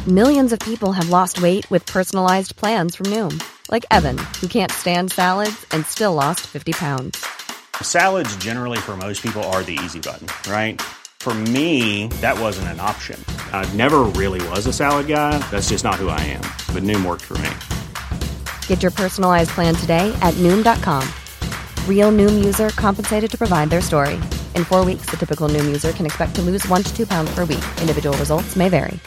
Millions of people have lost weight with personalized plans from Noom. Like Evan, who can't stand salads and still lost 50 pounds. Salads generally for most people are the easy button, right? For me, that wasn't an option. I never really was a salad guy. That's just not who I am. But Noom worked for me. Get your personalized plan today at Noom.com. Real Noom user compensated to provide their story. In 4 weeks, the typical Noom user can expect to lose 1 to 2 pounds per week. Individual results may vary.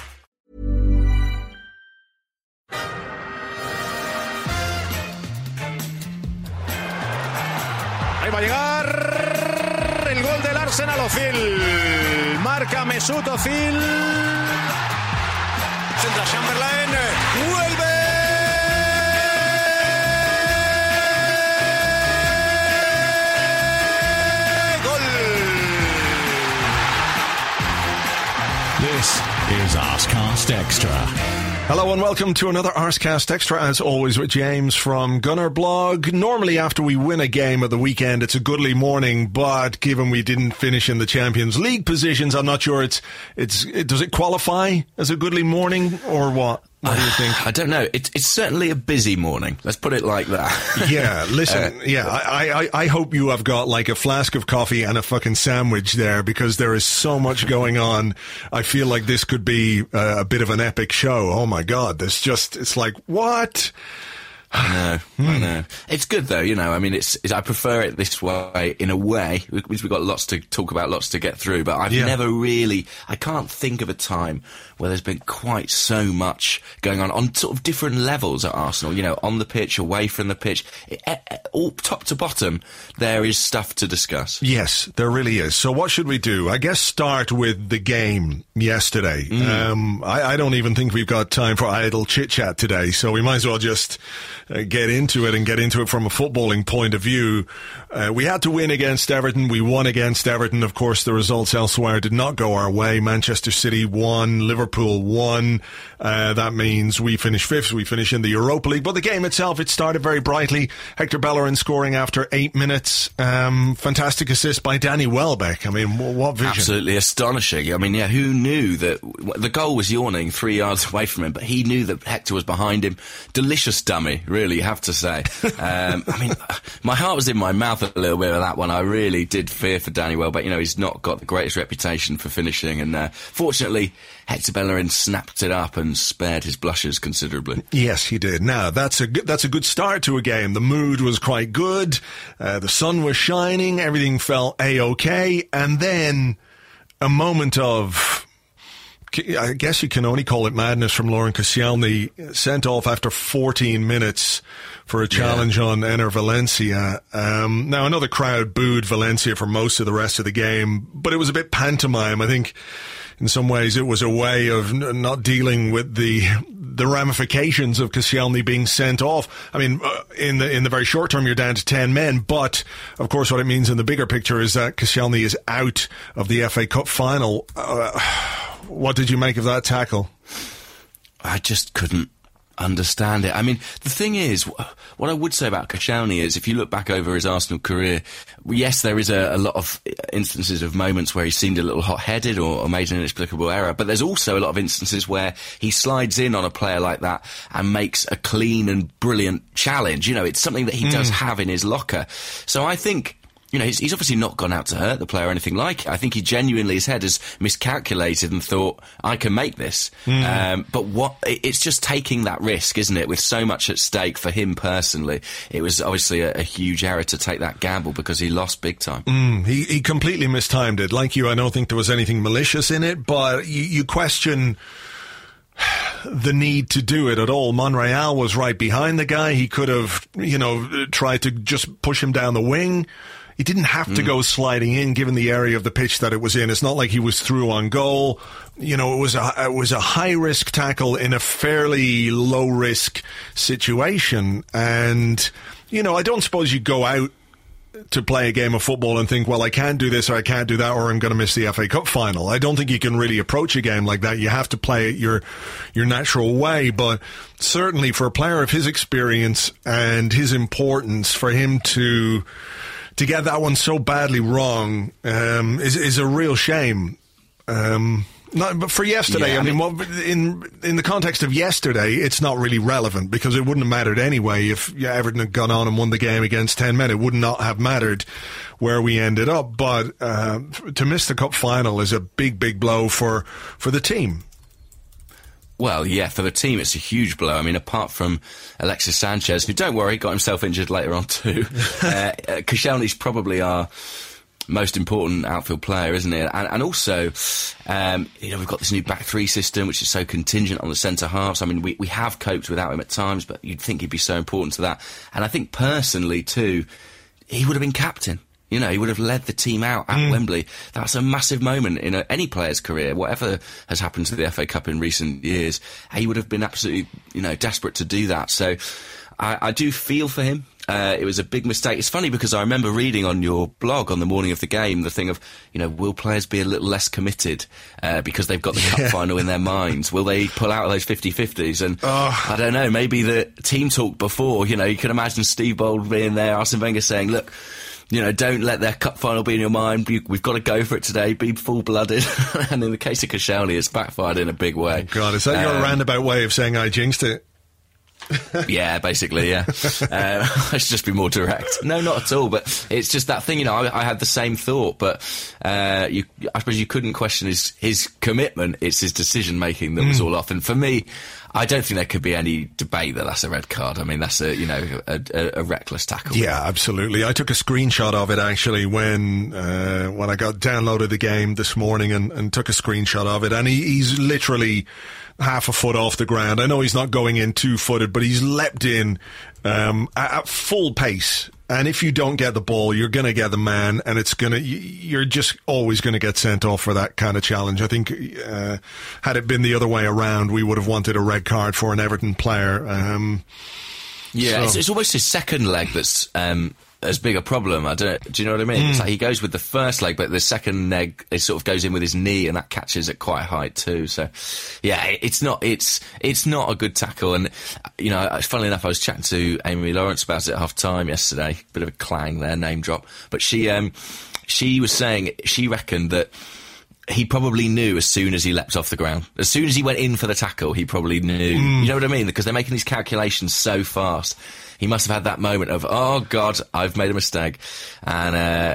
Ahí va a llegar el gol del Arsenal. Özil marca Mesut Özil. Centra Chamberlain. Vuelve. Gol. This is Arsecast Extra. Hello and welcome to another Arsecast Extra, as always with James from Gunner Blog. Normally after we win a game at the weekend, it's a goodly morning, but given we didn't finish in the Champions League positions, I'm not sure does it qualify as a goodly morning or what? What do you think? I don't know. It's certainly a busy morning. Let's put it like that. Yeah, listen, I hope you have got like a flask of coffee and a fucking sandwich there, because there is so much going on. I feel like this could be a bit of an epic show. Oh my God, it's like, what? I know. It's good though, you know. I mean, I prefer it this way in a way, because we've got lots to talk about, lots to get through. But I can't think of a time where there's been quite so much going on sort of different levels at Arsenal. You know, on the pitch, away from the pitch, all top to bottom, there is stuff to discuss. Yes, there really is. So what should we do? I guess start with the game yesterday. I don't even think we've got time for idle chit-chat today, so we might as well just get into it from a footballing point of view. We had to win against Everton. We won against Everton. Of course, the results elsewhere did not go our way. Manchester City won. Liverpool won. That means we finish fifth. We finish in the Europa League. But the game itself, it started very brightly. Hector Bellerin scoring after 8 minutes. Fantastic assist by Danny Welbeck. I mean, what vision? Absolutely astonishing. I mean, yeah, who knew that the goal was yawning 3 yards away from him, but he knew that Hector was behind him. Delicious dummy, really, you have to say. I mean, my heart was in my mouth a little bit with that one. I really did fear for Danny Welbeck. You know, he's not got the greatest reputation for finishing, and fortunately, Hector Bellerin snapped it up and spared his blushes considerably. Yes, he did. Now, that's a good start to a game. The mood was quite good. The sun was shining. Everything felt A-OK. And then a moment of, I guess you can only call it madness, from Laurent Koscielny, sent off after 14 minutes for a challenge on Enner Valencia. Now, another crowd booed Valencia for most of the rest of the game, but it was a bit pantomime. I think in some ways it was a way of not dealing with the ramifications of Koscielny being sent off. I mean, in the very short term, you're down to 10 men, but of course what it means in the bigger picture is that Koscielny is out of the FA Cup final. What did you make of that tackle? I just couldn't understand it. I mean, the thing is, what I would say about Koscielny is, if you look back over his Arsenal career, yes, there is a lot of instances of moments where he seemed a little hot-headed or made an inexplicable error, but there's also a lot of instances where he slides in on a player like that and makes a clean and brilliant challenge. You know, it's something that he does have in his locker. So I think, you know, he's obviously not gone out to hurt the player or anything like it. I think he genuinely, his head has miscalculated and thought, I can make this. But it's just taking that risk, isn't it? With so much at stake for him personally. It was obviously a huge error to take that gamble because he lost big time. He completely mistimed it. Like you, I don't think there was anything malicious in it, but you question the need to do it at all. Monreal was right behind the guy. He could have, tried to just push him down the wing. He didn't have to go sliding in, given the area of the pitch that it was in. It's not like he was through on goal. You know, it was a high-risk tackle in a fairly low-risk situation. And, I don't suppose you go out to play a game of football and think, well, I can't do this or I can't do that or I'm going to miss the FA Cup final. I don't think you can really approach a game like that. You have to play it your natural way. But certainly for a player of his experience and his importance, for him to get that one so badly wrong is a real shame. No, but for yesterday, Yeah, I mean, in the context of yesterday, it's not really relevant because it wouldn't have mattered anyway. If Everton had gone on and won the game against 10 men, it would not have mattered where we ended up. But to miss the cup final is a big, big blow for the team. Well, yeah, for the team, it's a huge blow. I mean, apart from Alexis Sanchez, who, don't worry, got himself injured later on too, Koscielny's probably our most important outfield player, isn't it? And also, we've got this new back three system, which is so contingent on the centre halves. I mean, we have coped without him at times, but you'd think he'd be so important to that. And I think personally, too, he would have been captain. You know, he would have led the team out at Wembley. That's a massive moment in any player's career. Whatever has happened to the FA Cup in recent years, he would have been absolutely, desperate to do that. So I do feel for him. It was a big mistake. It's funny because I remember reading on your blog on the morning of the game the thing of, will players be a little less committed because they've got the cup final in their minds? Will they pull out of those 50-50s? And I don't know, maybe the team talk before, you can imagine Steve Bold being there, Arsene Wenger saying, look, don't let their cup final be in your mind. We've got to go for it today. Be full-blooded. And in the case of Koscielny, it's backfired in a big way. Oh God, is that your roundabout way of saying I jinxed it? Yeah, basically, yeah. I should just be more direct. No, not at all. But it's just that thing, I had the same thought. But I suppose you couldn't question his commitment. It's his decision-making that was all off. And for me, I don't think there could be any debate that that's a red card. I mean, that's a reckless tackle. Yeah, absolutely. I took a screenshot of it actually when I got downloaded the game this morning and took a screenshot of it. And he's literally half a foot off the ground. I know he's not going in 2-footed, but he's leapt in at full pace. And if you don't get the ball, you're going to get the man, and you're just always going to get sent off for that kind of challenge. I think had it been the other way around, we would have wanted a red card for an Everton player. It's almost his second leg that's as big a problem. Do you know what I mean? It's like he goes with the first leg, but the second leg, it sort of goes in with his knee, and that catches at quite a height too. So, yeah, it's not a good tackle. And funnily enough, I was chatting to Amy Lawrence about it at half time yesterday. Bit of a clang there, name drop. But she was saying she reckoned that he probably knew as soon as he leapt off the ground. As soon as he went in for the tackle, he probably knew. You know what I mean? Because they're making these calculations so fast. He must have had that moment of, oh, God, I've made a mistake. And,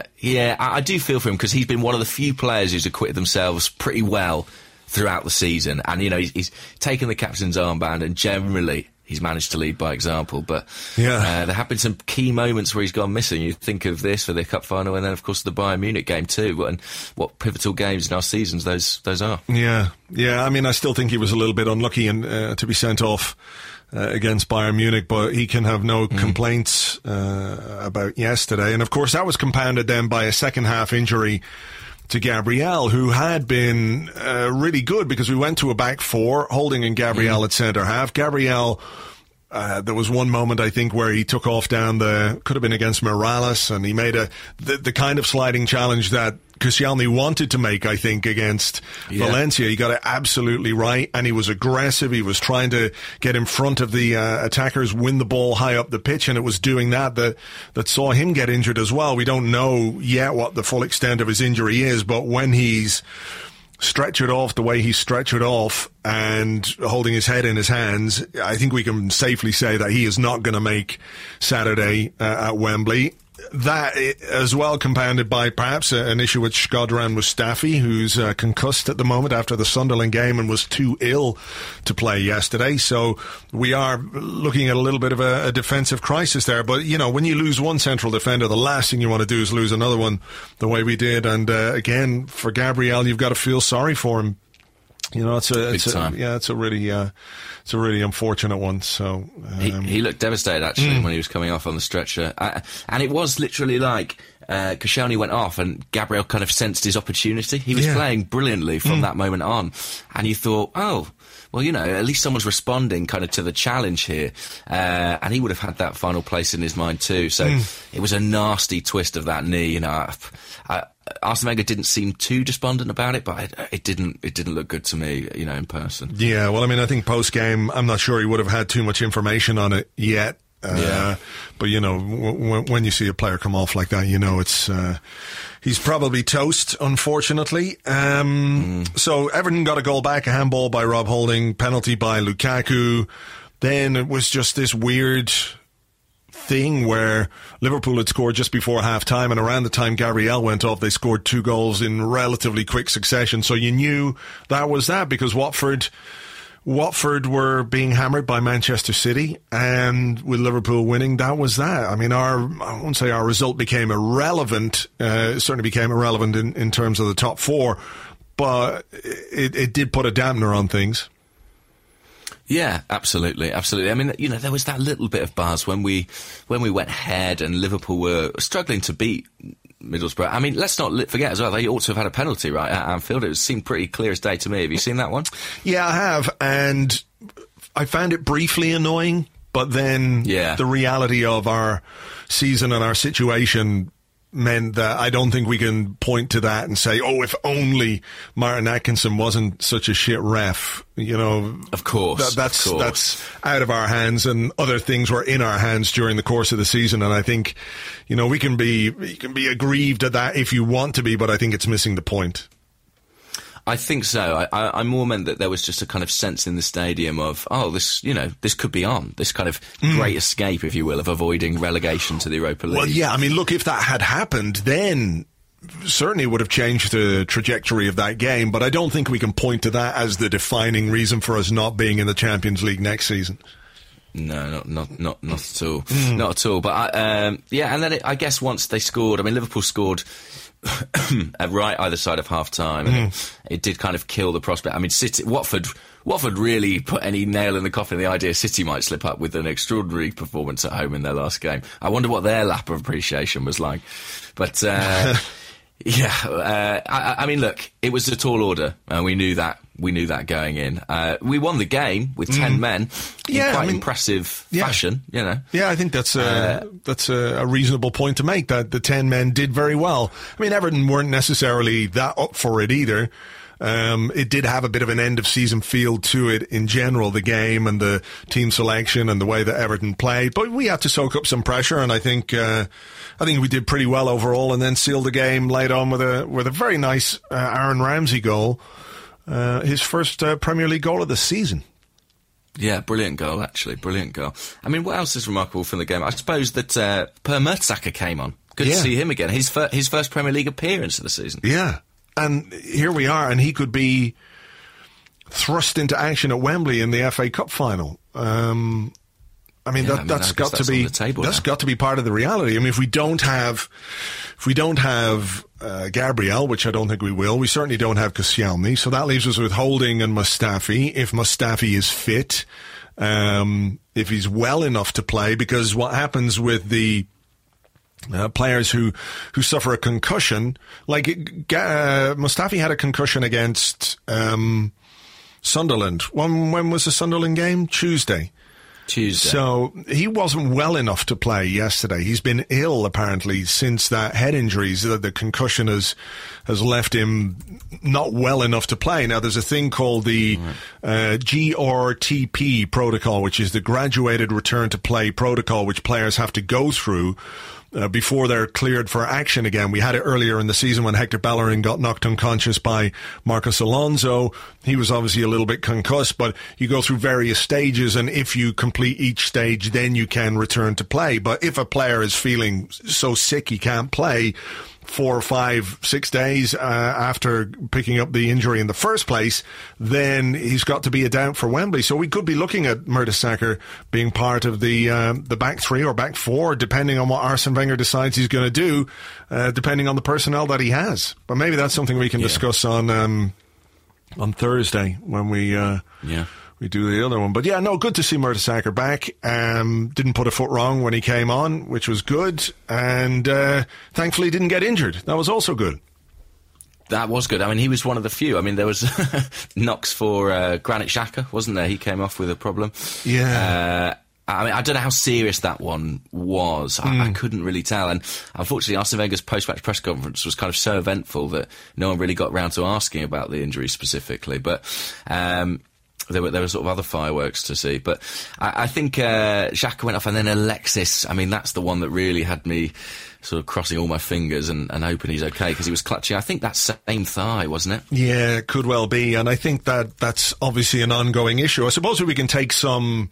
I do feel for him because he's been one of the few players who's acquitted themselves pretty well throughout the season. And, he's taken the captain's armband and generally he's managed to lead by example. But there have been some key moments where he's gone missing. You think of this for the cup final and then, of course, the Bayern Munich game too. And what pivotal games in our seasons those are. Yeah. I mean, I still think he was a little bit unlucky to be sent off against Bayern Munich, but he can have no complaints about yesterday. And of course that was compounded then by a second half injury to Gabriel, who had been really good because we went to a back four, Holding and Gabriel at centre half. Gabriel, there was one moment I think where he took off could have been against Morales, and he made the kind of sliding challenge that Koscielny wanted to make, I think, against Valencia. He got it absolutely right, and he was aggressive. He was trying to get in front of the attackers, win the ball high up the pitch, and it was doing that saw him get injured as well. We don't know yet what the full extent of his injury is, but when he's stretchered off the way he stretchered off and holding his head in his hands, I think we can safely say that he is not going to make Saturday at Wembley. That as well compounded by perhaps an issue with Shkodran Mustafi, who's concussed at the moment after the Sunderland game and was too ill to play yesterday. So we are looking at a little bit of a defensive crisis there. But, when you lose one central defender, the last thing you want to do is lose another one the way we did. And again, for Gabriel, you've got to feel sorry for him. It's a really unfortunate one. So he looked devastated actually when he was coming off on the stretcher, and it was literally like Koscielny went off, and Gabriel kind of sensed his opportunity. He was playing brilliantly from that moment on, and you thought, oh, well, at least someone's responding kind of to the challenge here, and he would have had that final place in his mind too. So it was a nasty twist of that knee. Arsene Wenger didn't seem too despondent about it, but it didn't look good to me, in person. Yeah, well, I mean, I think post-game, I'm not sure he would have had too much information on it yet. But, when you see a player come off like that, it's he's probably toast, unfortunately. So Everton got a goal back, a handball by Rob Holding, penalty by Lukaku. Then it was just this weird thing where Liverpool had scored just before half-time, and around the time Gabriel went off, they scored 2 goals in relatively quick succession. So you knew that was that, because Watford were being hammered by Manchester City, and with Liverpool winning, that was that. I mean, I won't say our result became irrelevant. It certainly became irrelevant in terms of the top 4, but it did put a dampener on things. Yeah, absolutely. I mean, there was that little bit of buzz when we went ahead and Liverpool were struggling to beat Middlesbrough. I mean, let's not forget as well, they ought to have had a penalty, right, at Anfield. It seemed pretty clear as day to me. Have you seen that one? Yeah, I have, and I found it briefly annoying, but then the reality of our season and our situation meant that I don't think we can point to that and say, if only Martin Atkinson wasn't such a shit ref. Of course. That's out of our hands, and other things were in our hands during the course of the season. And I think, you can be aggrieved at that if you want to be, but I think it's missing the point. I think so. I more meant that there was just a kind of sense in the stadium of, this could be on. This kind of great escape, if you will, of avoiding relegation to the Europa League. Well, yeah, I mean, look, if that had happened, then certainly would have changed the trajectory of that game, but I don't think we can point to that as the defining reason for us not being in the Champions League next season. No, not at all. Not at all. But, and then I guess once they scored, I mean, Liverpool scored right either side of half-time, and it did kind of kill the prospect. I mean, Watford really put any nail in the coffin, the idea City might slip up with an extraordinary performance at home in their last game. I wonder what their lap of appreciation was like. But, I mean, look, it was a tall order, and we knew that going in. We won the game with 10 men in quite impressive fashion, Yeah, I think that's a reasonable point to make, that the 10 men did very well. I mean, Everton weren't necessarily that up for it either. It did have a bit of an end-of-season feel to it in general, the game and the team selection and the way that Everton played. But we had to soak up some pressure, and I think we did pretty well overall, and then sealed the game late on with a very nice Aaron Ramsey goal. His first Premier League goal of the season. Yeah, brilliant goal, actually. Brilliant goal. I mean, what else is remarkable from the game? I suppose that Per Mertesacker came on. Good to see him again. His first Premier League appearance of the season. Yeah. And here we are, and he could be thrust into action at Wembley in the FA Cup final. That's got to be part of the reality. I mean, if we don't have Gabriel, which I don't think we will, we certainly don't have Koscielny, so that leaves us with Holding and Mustafi. If Mustafi is fit, if he's well enough to play, because what happens with the players who suffer a concussion, like Mustafi had a concussion against Sunderland. When was the Sunderland game? Tuesday. So he wasn't well enough to play yesterday. He's been ill apparently since that head injury. So the concussion has left him not well enough to play. Now there's a thing called the GRTP protocol, which is the graduated return to play protocol, which players have to go through before they're cleared for action again. We had it earlier in the season when Hector Bellerin got knocked unconscious by Marcos Alonso. He was obviously a little bit concussed, but you go through various stages, and if you complete each stage, then you can return to play. But if a player is feeling so sick he can't play 4 or 5, 6 days after picking up the injury in the first place, then he's got to be a doubt for Wembley. So we could be looking at Mertesacker being part of the back 3 or back 4, depending on what Arsene Wenger decides he's going to do, depending on the personnel that he has. But maybe that's something we can discuss on Thursday when we do the other one. But good to see Mertesacker back. Didn't put a foot wrong when he came on, which was good. And thankfully didn't get injured. That was also good. That was good. I mean, he was one of the few. I mean, there was knocks for Granit Xhaka, wasn't there? He came off with a problem. Yeah. I mean, I don't know how serious that one was. I couldn't really tell. And unfortunately, Arsene Wenger's post-match press conference was kind of so eventful that no one really got round to asking about the injury specifically. But there were sort of other fireworks to see. But I think Xhaka went off, and then Alexis, I mean, that's the one that really had me sort of crossing all my fingers and hoping he's okay, because he was clutching, I think, that same thigh, wasn't it? Yeah, it could well be, and I think that's obviously an ongoing issue. I suppose if we can take some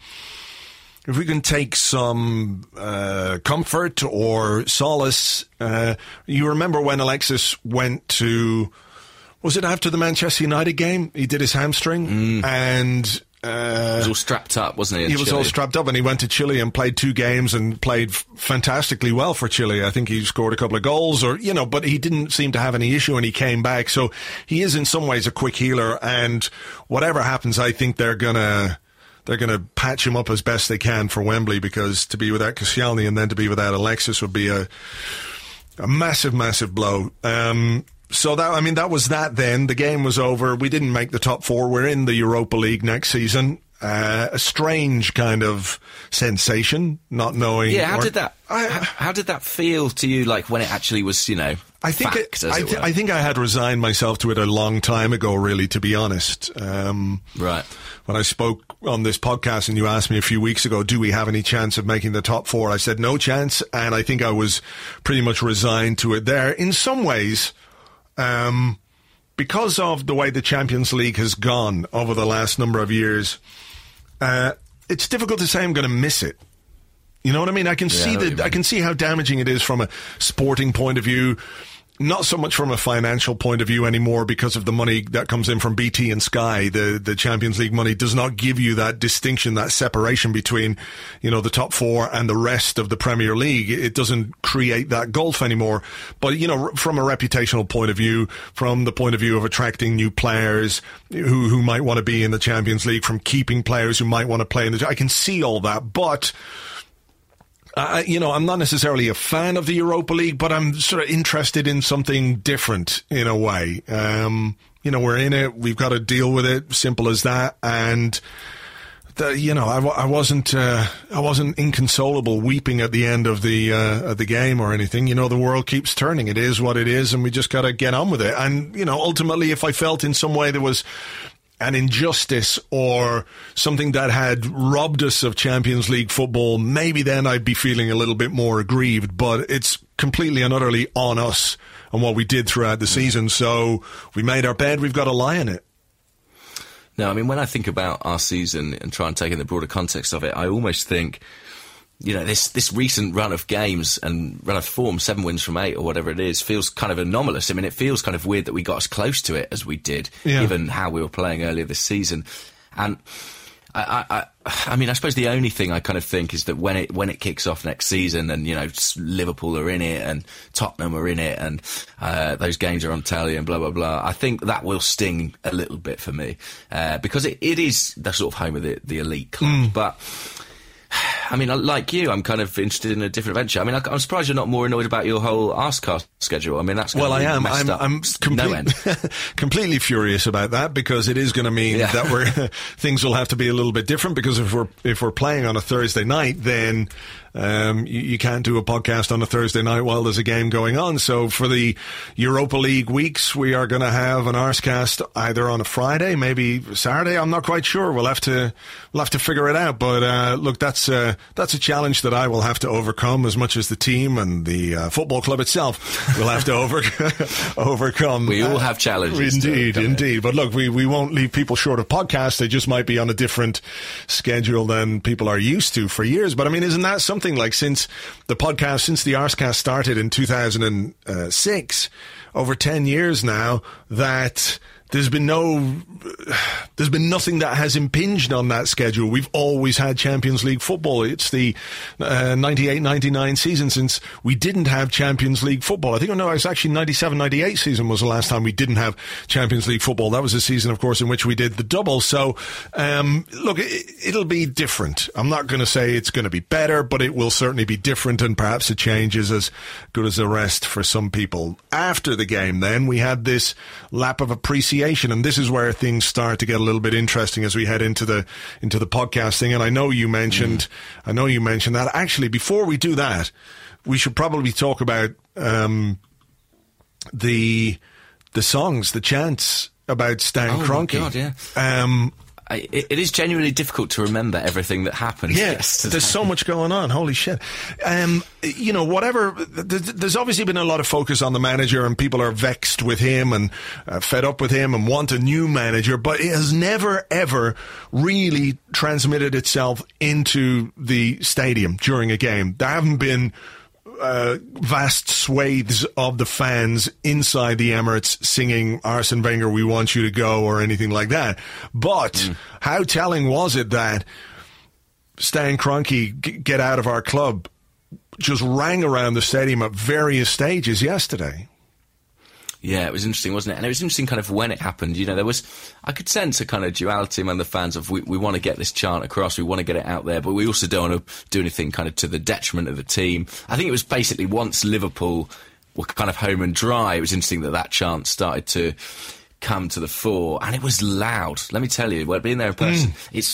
comfort or solace, you remember when Alexis went to, was it after the Manchester United game? He did his hamstring, and he was all strapped up, wasn't he? He was all strapped up, and he went to Chile and played 2 games and played fantastically well for Chile. I think he scored a couple of goals, but he didn't seem to have any issue, and he came back. So he is in some ways a quick healer, and whatever happens, I think they're gonna patch him up as best they can for Wembley, because to be without Koscielny and then to be without Alexis would be a massive, massive blow. So that was that then. The game was over. We didn't make the top 4. We're in the Europa League next season. A strange kind of sensation, not knowing. Yeah, how did that feel to you, like, when it actually was, I think I had resigned myself to it a long time ago, really, to be honest. Right. When I spoke on this podcast and you asked me a few weeks ago, do we have any chance of making the top 4? I said no chance, and I think I was pretty much resigned to it there. In some ways, because of the way the Champions League has gone over the last number of years, it's difficult to say I'm going to miss it. You know what I mean? I can see how damaging it is from a sporting point of view. Not so much from a financial point of view anymore, because of the money that comes in from BT and Sky. The Champions League money does not give you that distinction, that separation between, the top 4 and the rest of the Premier League. It doesn't create that gulf anymore. But, from a reputational point of view, from the point of view of attracting new players who might want to be in the Champions League, from keeping players who might want to play I can see all that, but I'm not necessarily a fan of the Europa League, but I'm sort of interested in something different in a way. We're in it. We've got to deal with it. Simple as that. And I wasn't inconsolable, weeping at the end of the game or anything. The world keeps turning. It is what it is, and we just got to get on with it. And ultimately, if I felt in some way there was an injustice or something that had robbed us of Champions League football, maybe then I'd be feeling a little bit more aggrieved. But it's completely and utterly on us and what we did throughout the season. So we made our bed, we've got to lie in it. No, I mean, when I think about our season and try and take in the broader context of it, I almost think, this recent run of games and run of form, 7 wins from 8 or whatever it is, feels kind of anomalous. I mean, it feels kind of weird that we got as close to it as we did, given how we were playing earlier this season. And I mean, I suppose the only thing I kind of think is that when it kicks off next season, and Liverpool are in it and Tottenham are in it, and those games are on telly and blah blah blah, I think that will sting a little bit for me, because it is the sort of home of the elite club. But I mean, like you, I'm kind of interested in a different adventure. I mean, I'm surprised you're not more annoyed about your whole Arscast schedule. I mean, that's going to be messed up. I'm completely furious about that, because it is going to mean that things will have to be a little bit different, because if we're playing on a Thursday night, then you can't do a podcast on a Thursday night while there's a game going on. So for the Europa League weeks, we are going to have an Arscast either on a Friday, maybe Saturday. I'm not quite sure. We'll have to figure it out. But look, that's a challenge that I will have to overcome, as much as the team and the football club itself will have to overcome. We all have challenges. Indeed. But look, we won't leave people short of podcasts. They just might be on a different schedule than people are used to for years. But I mean, isn't that something? Like, since the Arscast started in 2006, over 10 years now, that there's been nothing that has impinged on that schedule. We've always had Champions League football. It's the 98-99 season since we didn't have Champions League football. I think it's actually 97-98 season was the last time we didn't have Champions League football. That was the season, of course, in which we did the double. So, look, it'll be different. I'm not going to say it's going to be better, but it will certainly be different, and perhaps a change is as good as the rest for some people. After the game, then, we had this lap of appreciation, and this is where things start to get a little bit interesting as we head into the podcasting. And I know you mentioned that. Actually, before we do that, we should probably talk about the songs, the chants about Stan Kroenke. Oh my God, yeah. it is genuinely difficult to remember everything that happened. Yes, there's so much going on. Holy shit. There's obviously been a lot of focus on the manager, and people are vexed with him and fed up with him and want a new manager, but it has never, ever really transmitted itself into the stadium during a game. There haven't been vast swathes of the fans inside the Emirates singing Arsene Wenger, we want you to go, or anything like that. But how telling was it that Stan Kroenke, get out of our club, just rang around the stadium at various stages yesterday? Yeah, it was interesting, wasn't it? And it was interesting kind of when it happened. I could sense a kind of duality among the fans of we want to get this chant across, we want to get it out there, but we also don't want to do anything kind of to the detriment of the team. I think it was basically once Liverpool were kind of home and dry, it was interesting that chant started to come to the fore, and it was loud. Let me tell you, being there in person, It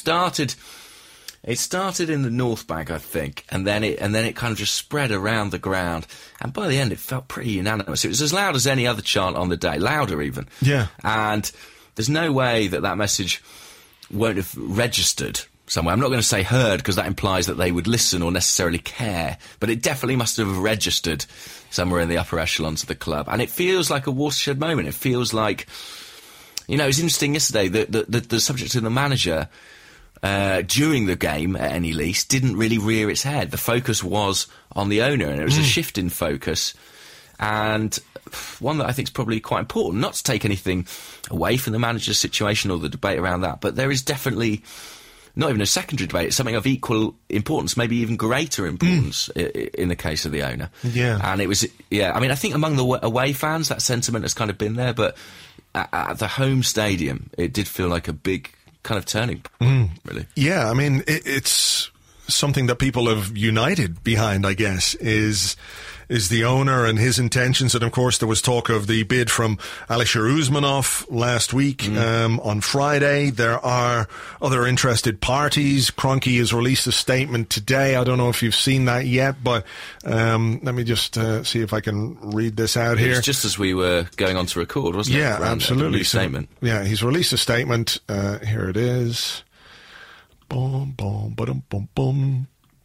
started in the North Bank, I think, and then it kind of just spread around the ground. And by the end, it felt pretty unanimous. It was as loud as any other chant on the day, louder even. Yeah. And there's no way that message won't have registered somewhere. I'm not going to say heard, because that implies that they would listen or necessarily care, but it definitely must have registered somewhere in the upper echelons of the club. And it feels like a watershed moment. It feels like, it was interesting yesterday that the subject of the manager, during the game, at any least, didn't really rear its head. The focus was on the owner, and it was a shift in focus, and one that I think is probably quite important. Not to take anything away from the manager's situation or the debate around that, but there is definitely not even a secondary debate. It's something of equal importance, maybe even greater importance in the case of the owner. Yeah. And it was, I think among the away fans, that sentiment has kind of been there, but at the home stadium, it did feel like a big kind of turning point, really. Yeah, it's something that people have united behind, I guess, is the owner and his intentions. And of course, there was talk of the bid from Alisher Usmanov last week. On Friday, there are other interested parties. Kroenke has released a statement today. I don't know if you've seen that yet, but let me just see if I can read this out here. It was just as we were going on to record, wasn't it? Yeah, absolutely. Statement. Yeah, he's released a statement. Here it is. Boom, boom, ba-dum, boom, boom.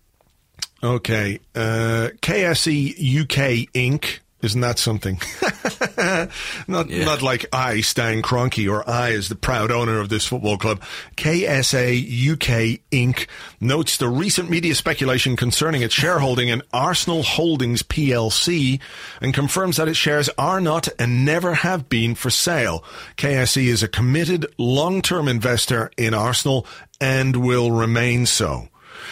Okay, KSE UK Inc. Isn't that something? Not like I, Stan Kroenke, or I as the proud owner of this football club. KSA UK Inc. notes the recent media speculation concerning its shareholding in Arsenal Holdings PLC and confirms that its shares are not and never have been for sale. KSE is a committed long-term investor in Arsenal and will remain so.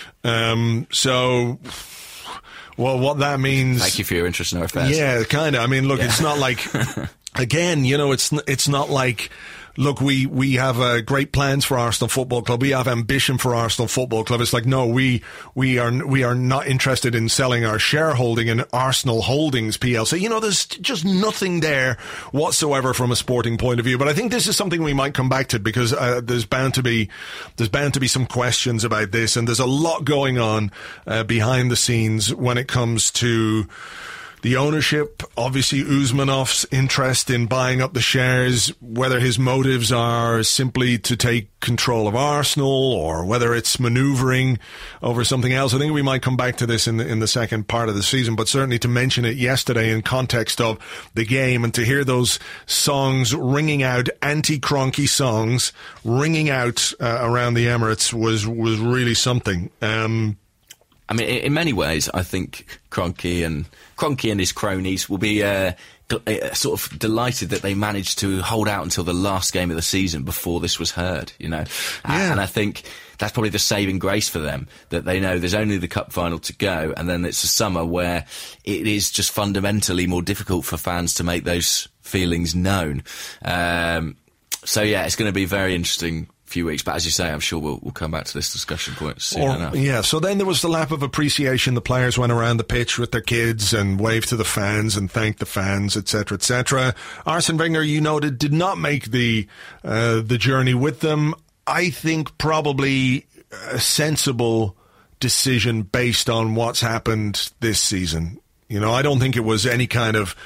Well, what that means... Thank you for your interest in our affairs. Yeah, kind of. Look, it's not like... Again, it's not like... Look, we have great plans for Arsenal Football Club. We have ambition for Arsenal Football Club. It's like, no, we are not interested in selling our shareholding in Arsenal Holdings PLC. There's just nothing there whatsoever from a sporting point of view. But I think this is something we might come back to, because there's bound to be some questions about this, and there's a lot going on behind the scenes when it comes to the ownership, obviously Usmanov's interest in buying up the shares, whether his motives are simply to take control of Arsenal or whether it's manoeuvring over something else. I think we might come back to this in the second part of the season, but certainly to mention it yesterday in context of the game and to hear those songs ringing out, anti-Kroenke songs ringing out around the Emirates was really something. In many ways, I think Kroenke and his cronies will be sort of delighted that they managed to hold out until the last game of the season before this was heard, And I think that's probably the saving grace for them, that they know there's only the cup final to go, and then it's a summer where it is just fundamentally more difficult for fans to make those feelings known. It's going to be very interesting few weeks, but as you say, I'm sure we'll come back to this discussion point soon enough. Yeah, so then there was the lap of appreciation. The players went around the pitch with their kids and waved to the fans and thanked the fans, etc., etc. Arsene Wenger, did not make the journey with them. I think probably a sensible decision based on what's happened this season. I don't think it was any kind of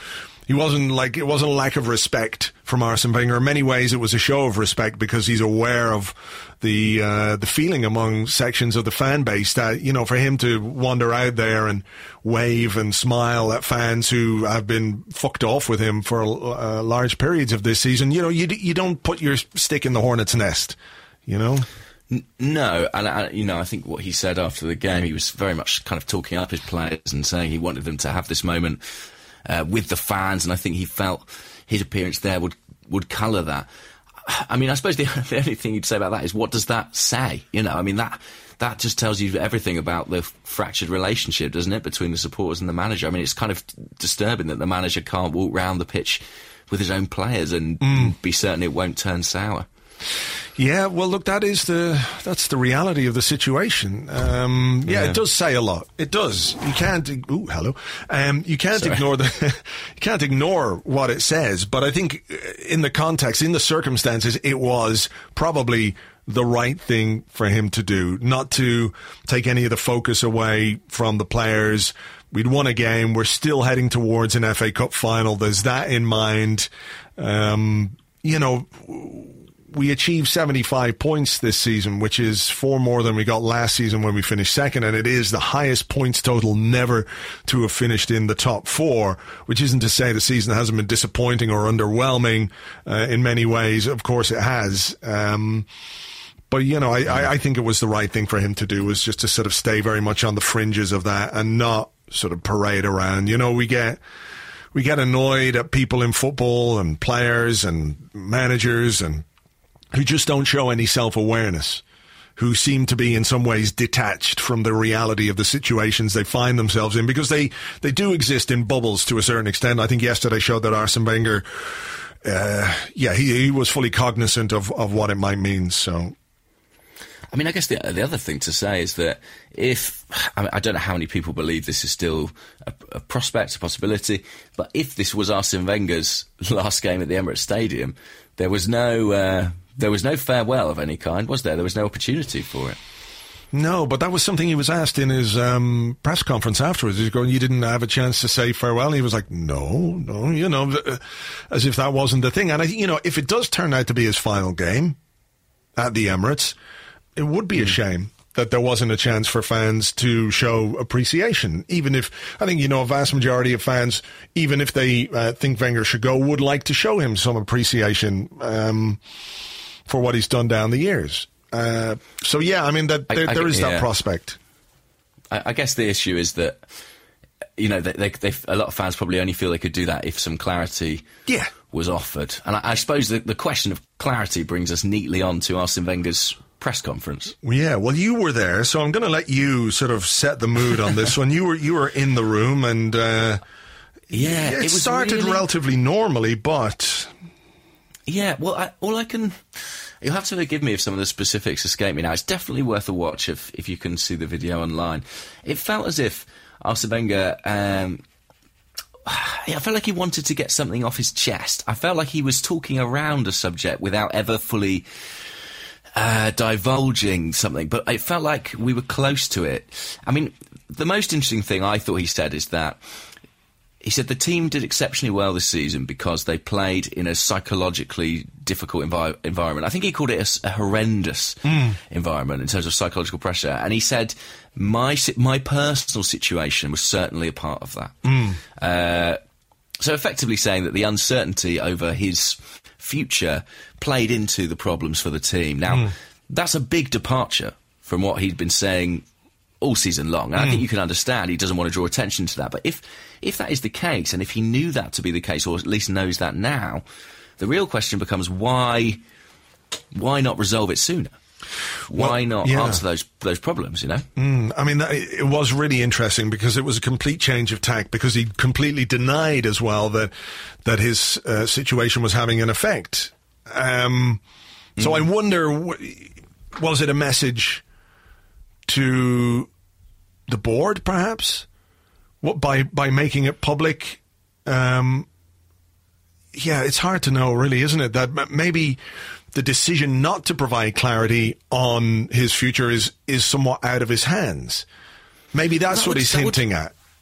It wasn't a lack of respect from Arsene Wenger. In many ways, it was a show of respect because he's aware of the feeling among sections of the fan base that, you know, for him to wander out there and wave and smile at fans who have been fucked off with him for large periods of this season, you know, you don't put your stick in the hornet's nest, you know? No, and you know, I think what he said after the game, he was very much kind of talking up his players and saying he wanted them to have this moment with the fans, and I think he felt his appearance there would colour that. I mean, I suppose the only thing you'd say about that is, what does that say? You know, I mean, that just tells you everything about the fractured relationship, doesn't it, between the supporters and the manager? I mean, it's kind of disturbing that the manager can't walk round the pitch with his own players and be certain it won't turn sour. Yeah, well, look, that's the reality of the situation. It does say a lot. It does. You can't. Ooh, hello. You can't ignore you can't ignore what it says. But I think in the context, in the circumstances, it was probably the right thing for him to do, not to take any of the focus away from the players. We'd won a game. We're still heading towards an FA Cup final. There's that in mind. You know, we achieved 75 points this season, which is 4 more than we got last season when we finished second, and it is the highest points total never to have finished in the top 4, which isn't to say the season hasn't been disappointing or underwhelming in many ways. Of course it has. But, you know, I think it was the right thing for him to do, was just to sort of stay very much on the fringes of that and not sort of parade around. You know, we get annoyed at people in football and players and managers and who just don't show any self-awareness, who seem to be in some ways detached from the reality of the situations they find themselves in, because they do exist in bubbles to a certain extent. I think yesterday showed that Arsene Wenger, he was fully cognizant of what it might mean. So, I mean, I guess the other thing to say is that I don't know how many people believe this is still a prospect, a possibility, but if this was Arsene Wenger's last game at the Emirates Stadium, there was no farewell of any kind, was there? There was no opportunity for it. No, but that was something he was asked in his press conference afterwards. He's going, you didn't have a chance to say farewell? And he was like, no, you know, as if that wasn't the thing. And I think, you know, if it does turn out to be his final game at the Emirates, it would be a shame that there wasn't a chance for fans to show appreciation. Even if, I think, you know, a vast majority of fans, even if they think Wenger should go, would like to show him some appreciation for what he's done down the years. So, yeah, I mean, there is that prospect. I guess the issue is that, you know, they a lot of fans probably only feel they could do that if some clarity was offered. And I suppose the question of clarity brings us neatly on to Arsene Wenger's press conference. Yeah, well, you were there, so I'm going to let you sort of set the mood on this one. You were in the room, and it started really relatively normally, but yeah. Well, you'll have to forgive me if some of the specifics escape me now. It's definitely worth a watch if you can see the video online. It felt as if Arsene Wenger, I felt like he wanted to get something off his chest. I felt like he was talking around a subject without ever fully divulging something, but it felt like we were close to it. I mean, the most interesting thing I thought he said is that he said the team did exceptionally well this season because they played in a psychologically difficult environment. I think he called it a horrendous environment in terms of psychological pressure. And he said, my personal situation was certainly a part of that. So effectively saying that the uncertainty over his future played into the problems for the team. Now, that's a big departure from what he'd been saying all season long. And I think you can understand he doesn't want to draw attention to that. But if that is the case, and if he knew that to be the case, or at least knows that now, the real question becomes why not resolve it sooner? Why not answer those problems, you know? I mean, it was really interesting because it was a complete change of tack, because he completely denied as well that his situation was having an effect. So I wonder, was it a message to the board, perhaps? What, by making it public? Yeah, it's hard to know, really, isn't it? That maybe the decision not to provide clarity on his future is somewhat out of his hands. Maybe that's what he's hinting at.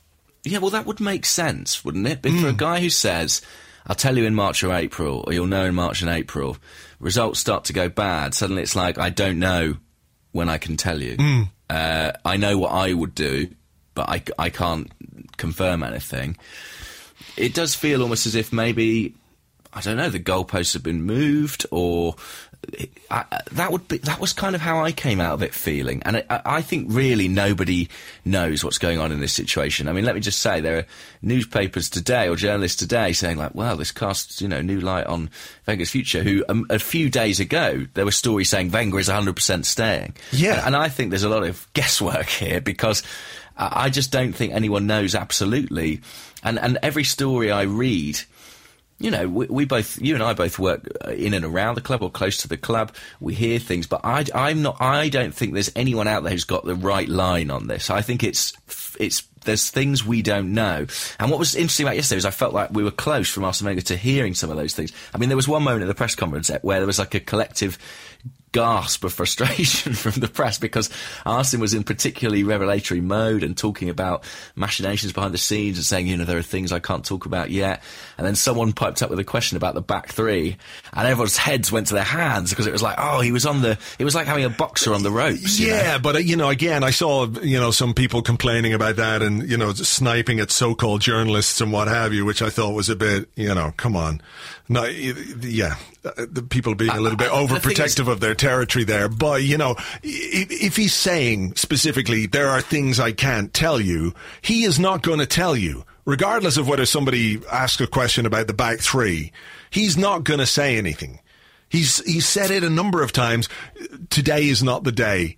Yeah, well, that would make sense, wouldn't it? But for a guy who says, I'll tell you in March or April, or you'll know in March and April, results start to go bad, suddenly it's like, I don't know when I can tell you. I know what I would do, but I can't confirm anything. It does feel almost as if maybe, I don't know, the goalposts have been moved, or that was kind of how I came out of it feeling. And I think really nobody knows what's going on in this situation. I mean, let me just say, there are newspapers today or journalists today saying like, well, this casts, new light on Wenger's future, who a few days ago there were stories saying Wenger is 100% staying. Yeah. And I think there's a lot of guesswork here, because I just don't think anyone knows absolutely. And every story I read, we both, you and I both work in and around the club or close to the club. We hear things, but I don't think there's anyone out there who's got the right line on this. I think there's things we don't know. And what was interesting about yesterday is I felt like we were close from Arsene Wenger to hearing some of those things. I mean, there was one moment at the press conference where there was like a collective gasp of frustration from the press, because Arsene was in particularly revelatory mode and talking about machinations behind the scenes and saying, there are things I can't talk about yet. And then someone piped up with a question about the back three, and everyone's heads went to their hands, because it was like, it was like having a boxer on the ropes. Yeah, but again, I saw, some people complaining about that and, sniping at so-called journalists and what have you, which I thought was a bit, come on. No, yeah, the people being a little bit overprotective of their territory there. But, if he's saying specifically, there are things I can't tell you, he is not going to tell you. Regardless of whether somebody asks a question about the back three, he's not going to say anything. He's said it a number of times. Today is not the day.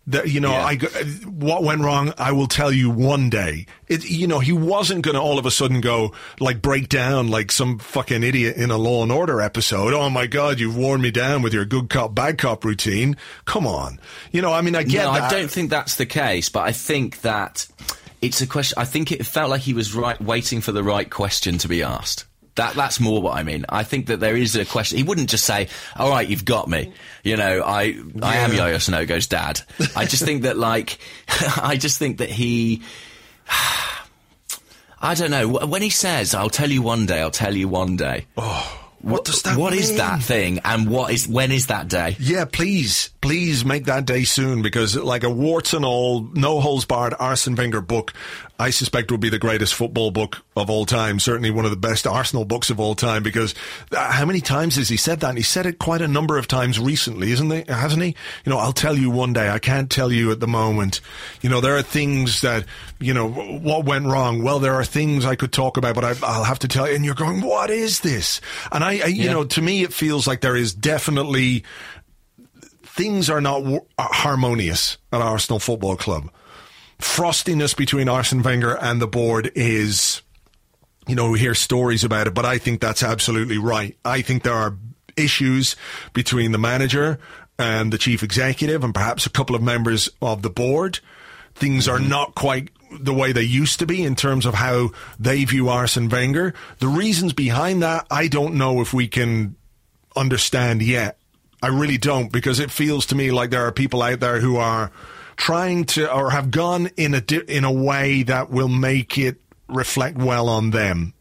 What went wrong, I will tell you one day. He wasn't going to all of a sudden go, break down like some fucking idiot in a Law and Order episode. Oh my God, you've worn me down with your good cop, bad cop routine. Come on. I get that. I don't think that's the case, but I think that it's a question. I think it felt like he was waiting for the right question to be asked. That's more what I mean. I think that there is a question. He wouldn't just say, all right, you've got me. I am Yo-Yo Sanogo's dad. I just think that he, I don't know. When he says, I'll tell you one day, I'll tell you one day. Oh. What does that mean? What is that thing, and when is that day? Yeah, please make that day soon, because like a warts and all, no holds barred Arsene Wenger book, I suspect will be the greatest football book of all time. Certainly one of the best Arsenal books of all time, because how many times has he said that? And he said it quite a number of times recently, hasn't he? I'll tell you one day. I can't tell you at the moment. There are things that, what went wrong? Well, there are things I could talk about, but I'll have to tell you. And you're going, what is this? And to me, it feels like there is definitely things are not harmonious at Arsenal Football Club. Frostiness between Arsene Wenger and the board is, we hear stories about it, but I think that's absolutely right. I think there are issues between the manager and the chief executive and perhaps a couple of members of the board. Things are not quite the way they used to be in terms of how they view Arsene Wenger. The reasons behind that, I don't know if we can understand yet. I really don't, because it feels to me like there are people out there who are trying to, or have gone in a way that will make it reflect well on them,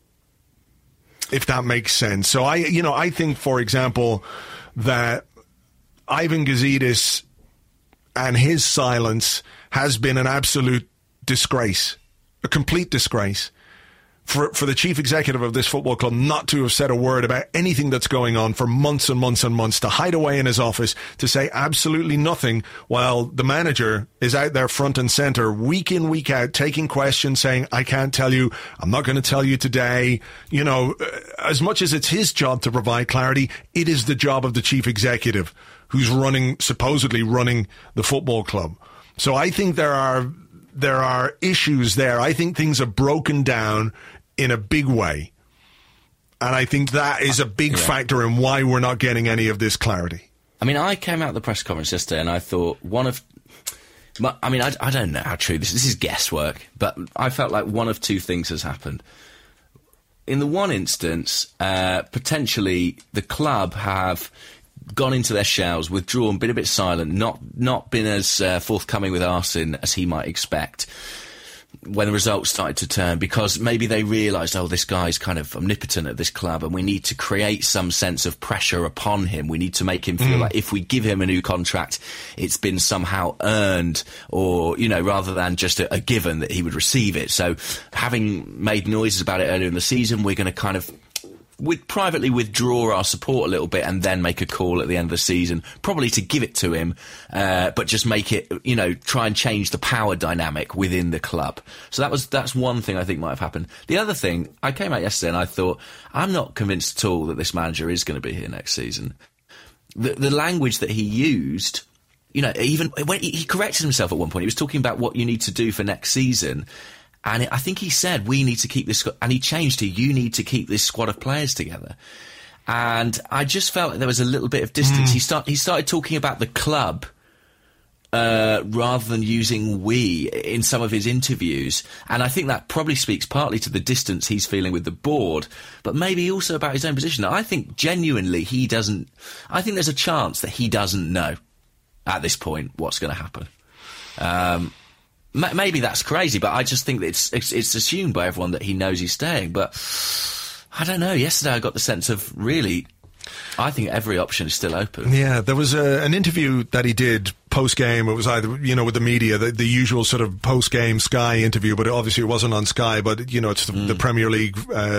if that makes sense. So I think, for example, that Ivan Gazidis and his silence has been an absolute disgrace, a complete disgrace. For the chief executive of this football club not to have said a word about anything that's going on for months and months and months, to hide away in his office, to say absolutely nothing, while the manager is out there front and centre, week in, week out, taking questions, saying, I can't tell you, I'm not going to tell you today. As much as it's his job to provide clarity, it is the job of the chief executive who's supposedly running the football club. So I think there are issues there. I think things are broken down in a big way. And I think that is a big factor in why we're not getting any of this clarity. I mean, I came out of the press conference yesterday and I thought I don't know how true this is guesswork, but I felt like one of two things has happened. In the one instance, potentially the club have gone into their shells, withdrawn, been a bit silent, not been as forthcoming with Arsene as he might expect. when the results started to turn, because maybe they realised, oh, this guy's kind of omnipotent at this club and we need to create some sense of pressure upon him. We need to make him feel like if we give him a new contract, it's been somehow earned, or, you know, rather than just a given that he would receive it. So having made noises about it earlier in the season, we're going to kind of privately withdraw our support a little bit and then make a call at the end of the season, probably to give it to him, but just make it, you know, try and change the power dynamic within the club. So that's one thing I think might have happened. The other thing, I came out yesterday and I thought, I'm not convinced at all that this manager is going to be here next season. The language that he used, you know, even when he corrected himself at one point, he was talking about what you need to do for next season. And I think he said, we need to keep this, and he changed to, you need to keep this squad of players together. And I just felt like there was a little bit of distance. He started talking about the club rather than using we in some of his interviews. And I think that probably speaks partly to the distance he's feeling with the board, but maybe also about his own position. I think genuinely I think there's a chance that he doesn't know at this point what's going to happen. Maybe that's crazy, but I just think that it's assumed by everyone that he knows he's staying. But I don't know. Yesterday I got the sense of, really, I think every option is still open. Yeah, there was an interview that he did post-game. It was either, you know, with the media, the usual sort of post-game Sky interview, but obviously it wasn't on Sky, but, you know, it's the Premier League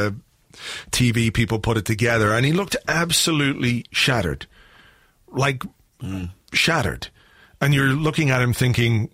TV people put it together. And he looked absolutely shattered. Like, shattered. And you're looking at him thinking,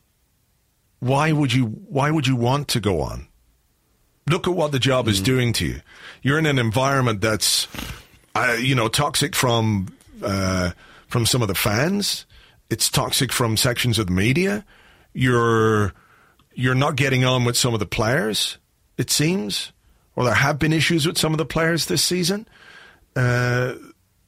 why would you want to go on? Look at what the job is doing to you. You're in an environment that's, you know, toxic from some of the fans. It's toxic from sections of the media. You're not getting on with some of the players, it seems, or there have been issues with some of the players this season. The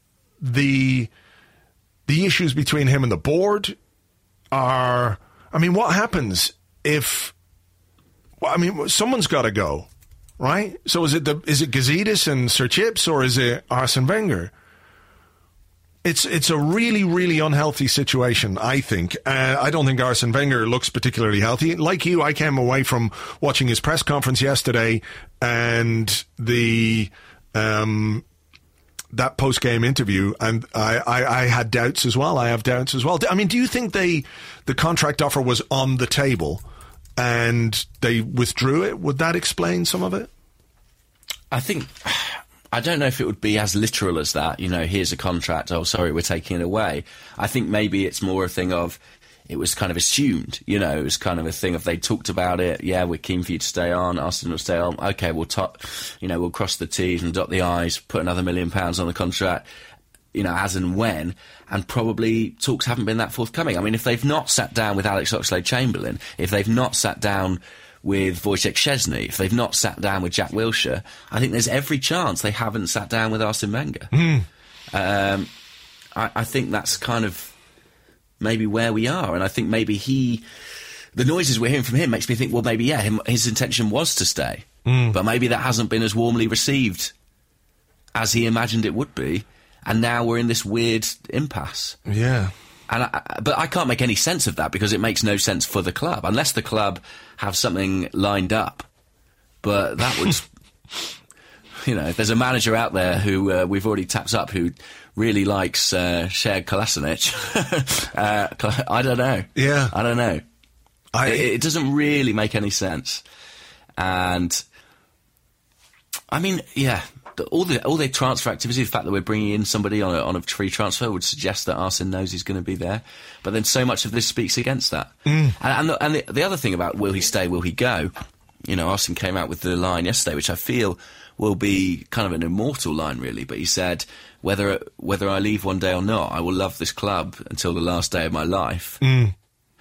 issues between him and the board are, I mean, what happens if, well, I mean, someone's got to go, right? So is it Gazidis and Sir Chips, or is it Arsene Wenger? It's a really, really unhealthy situation, I think. I don't think Arsene Wenger looks particularly healthy. Like you, I came away from watching his press conference yesterday and that post-game interview, and I had doubts as well. I have doubts as well. I mean, do you think the contract offer was on the table and they withdrew it? Would that explain some of it? I don't know if it would be as literal as that. You know, here's a contract. Oh, sorry, we're taking it away. I think maybe it's more a thing of, it was kind of assumed, you know, it was kind of a thing of, they talked about it. Yeah, we're keen for you to stay on. Arsenal will stay on. Okay, we'll cross the T's and dot the I's, put another £1 million on the contract, you know, as and when. And probably talks haven't been that forthcoming. I mean, if they've not sat down with Alex Oxlade-Chamberlain, if they've not sat down with Wojciech Szczesny, if they've not sat down with Jack Wilshere, I think there's every chance they haven't sat down with Arsene Wenger. I think that's kind of maybe where we are, and I think maybe the noises we're hearing from him makes me think, well, maybe, yeah, his intention was to stay, but maybe that hasn't been as warmly received as he imagined it would be, and now we're in this weird impasse. Yeah. But I can't make any sense of that, because it makes no sense for the club, unless the club have something lined up. But that would, you know, if there's a manager out there who we've already tapped up who really likes Sead Kolasinac, I don't know. Yeah. I don't know. It doesn't really make any sense. And, I mean, yeah, all the transfer activity, the fact that we're bringing in somebody on a free transfer would suggest that Arsene knows he's going to be there. But then so much of this speaks against that. And the other thing about will he stay, will he go? You know, Arsene came out with the line yesterday, which I feel will be kind of an immortal line, really. But he said, whether I leave one day or not, I will love this club until the last day of my life. And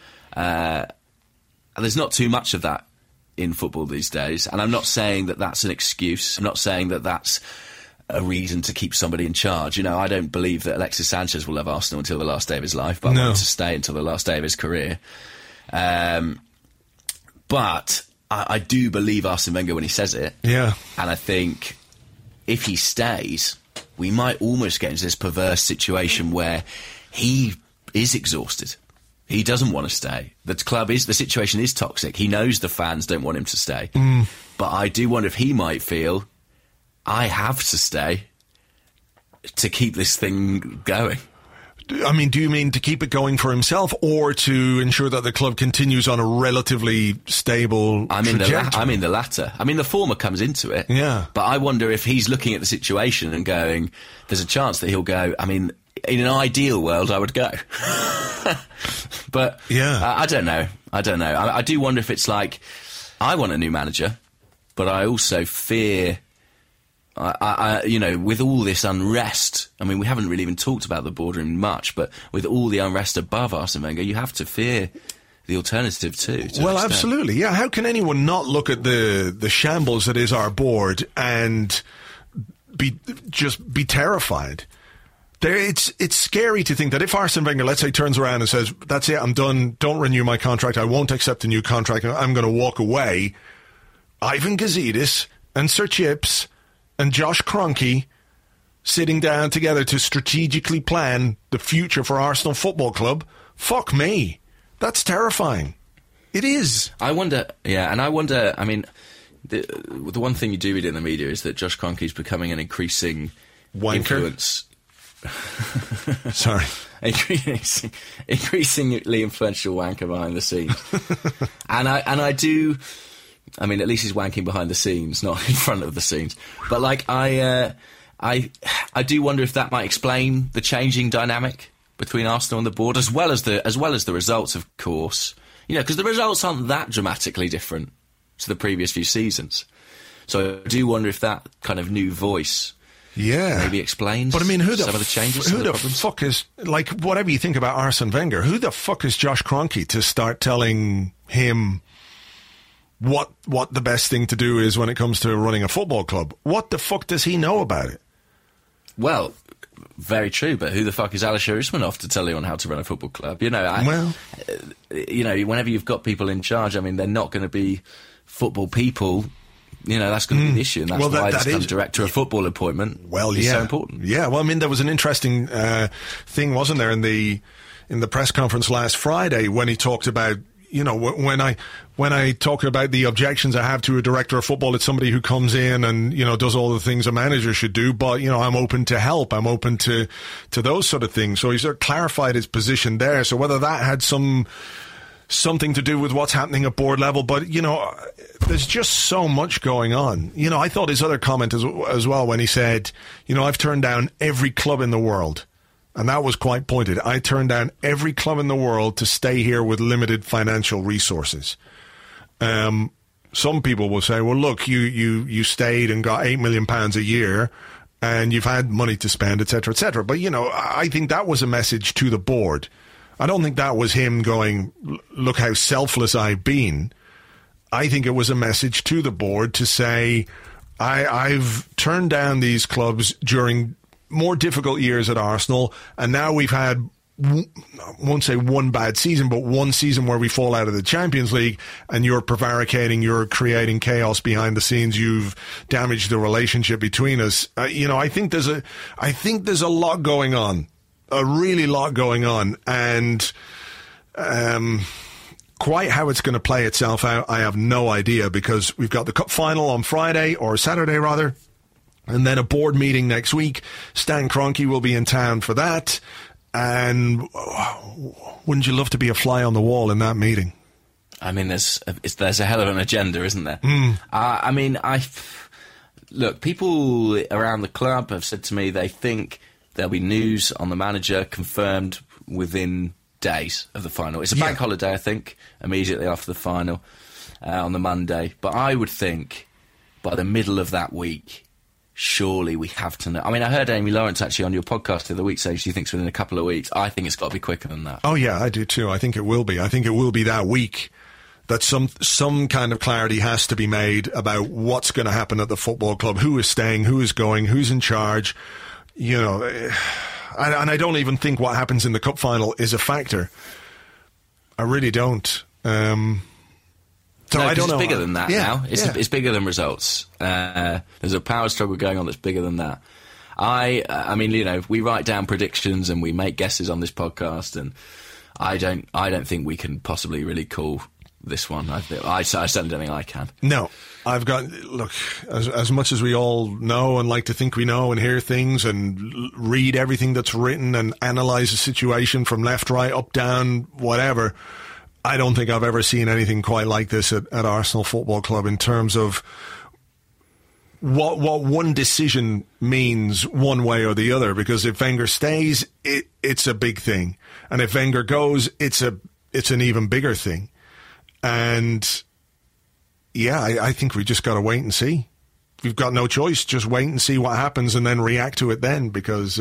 there's not too much of that in football these days, and I'm not saying that that's an excuse. I'm not saying that that's a reason to keep somebody in charge. You know, I don't believe that Alexis Sanchez will love Arsenal until the last day of his life, but I want him to stay until the last day of his career. But I do believe Arsene Wenger when he says it. Yeah. And I think if he stays, we might almost get into this perverse situation where he is exhausted. He doesn't want to stay. The situation is toxic. He knows the fans don't want him to stay. But I do wonder if he might feel, I have to stay to keep this thing going. I mean, do you mean to keep it going for himself, or to ensure that the club continues on a relatively stable trajectory? I mean the latter. I mean, the former comes into it. Yeah. But I wonder if he's looking at the situation and going, there's a chance that he'll go, I mean, in an ideal world, I would go. But yeah. I don't know. I do wonder if it's like, I want a new manager, but I also fear... with all this unrest, I mean, we haven't really even talked about the boardroom much, but with all the unrest above Arsene Wenger, you have to fear the alternative too. Well, absolutely, yeah. How can anyone not look at the shambles that is our board and be terrified? It's scary to think that if Arsene Wenger, let's say, turns around and says, "That's it, I'm done. Don't renew my contract. I won't accept a new contract. I'm going to walk away." Ivan Gazidis and Sir Chips and Josh Kroenke sitting down together to strategically plan the future for Arsenal Football Club. Fuck me. That's terrifying. It is. I wonder, I mean, the one thing you do read in the media is that Josh Kroenke is becoming an increasing influence. Sorry. Increasingly influential wanker behind the scenes. and I do... I mean, at least he's wanking behind the scenes, not in front of the scenes. But like, I do wonder if that might explain the changing dynamic between Arsenal and the board, as well as the results, of course. Because the results aren't that dramatically different to the previous few seasons. So I do wonder if that kind of new voice, maybe explains. But I mean, some of the changes. Who the fuck is, like, whatever you think about Arsene Wenger, who the fuck is Josh Kroenke to start telling him what the best thing to do is when it comes to running a football club? What the fuck does he know about it? Well, very true, but who the fuck is Alisher Usmanov to tell you on how to run a football club? Whenever you've got people in charge, I mean, they're not going to be football people. That's going to be the issue, and that's why this kind of director of football appointment is so important. Yeah, well, I mean, there was an interesting thing, wasn't there, in the press conference last Friday when he talked about, when I talk about the objections I have to a director of football, it's somebody who comes in and, does all the things a manager should do, but, I'm open to help. I'm open to those sort of things. So he sort of clarified his position there. So whether that had something to do with what's happening at board level, but, there's just so much going on. I thought his other comment as well when he said, I've turned down every club in the world. And that was quite pointed. I turned down every club in the world to stay here with limited financial resources. Some people will say, well, look, you stayed and got £8 million a year and you've had money to spend, etc., etc. But, I think that was a message to the board. I don't think that was him going, look how selfless I've been. I think it was a message to the board to say, I've turned down these clubs during more difficult years at Arsenal, and now we've had, I won't say one bad season, but one season where we fall out of the Champions League, and you're prevaricating, you're creating chaos behind the scenes, you've damaged the relationship between us. I think there's a lot going on, a really lot going on, and quite how it's going to play itself out, I have no idea, because we've got the cup final on Friday, or Saturday rather, and then a board meeting next week. Stan Kroenke will be in town for that. And wouldn't you love to be a fly on the wall in that meeting? I mean, there's a hell of an agenda, isn't there? Look, people around the club have said to me they think there'll be news on the manager confirmed within days of the final. It's a bank holiday, I think, immediately after the final on the Monday. But I would think by the middle of that week, surely we have to know. I mean, I heard Amy Lawrence actually on your podcast the other week say she thinks within a couple of weeks. I think it's got to be quicker than that. Oh, yeah, I do too. I think it will be. I think it will be that week that some kind of clarity has to be made about what's going to happen at the football club, who is staying, who is going, who's in charge. And I don't even think what happens in the cup final is a factor. I really don't. So I don't know. It's bigger than that now. It's bigger than results. There's a power struggle going on that's bigger than that. I mean, we write down predictions and we make guesses on this podcast, and I don't think we can possibly really call this one. I certainly don't think I can. No. Look, as much as we all know and like to think we know and hear things and read everything that's written and analyse a situation from left, right, up, down, whatever, I don't think I've ever seen anything quite like this at Arsenal Football Club in terms of what one decision means one way or the other. Because if Wenger stays, it's a big thing. And if Wenger goes, it's an even bigger thing. And yeah, I think we just got to wait and see. We've got no choice. Just wait and see what happens and then react to it then, because,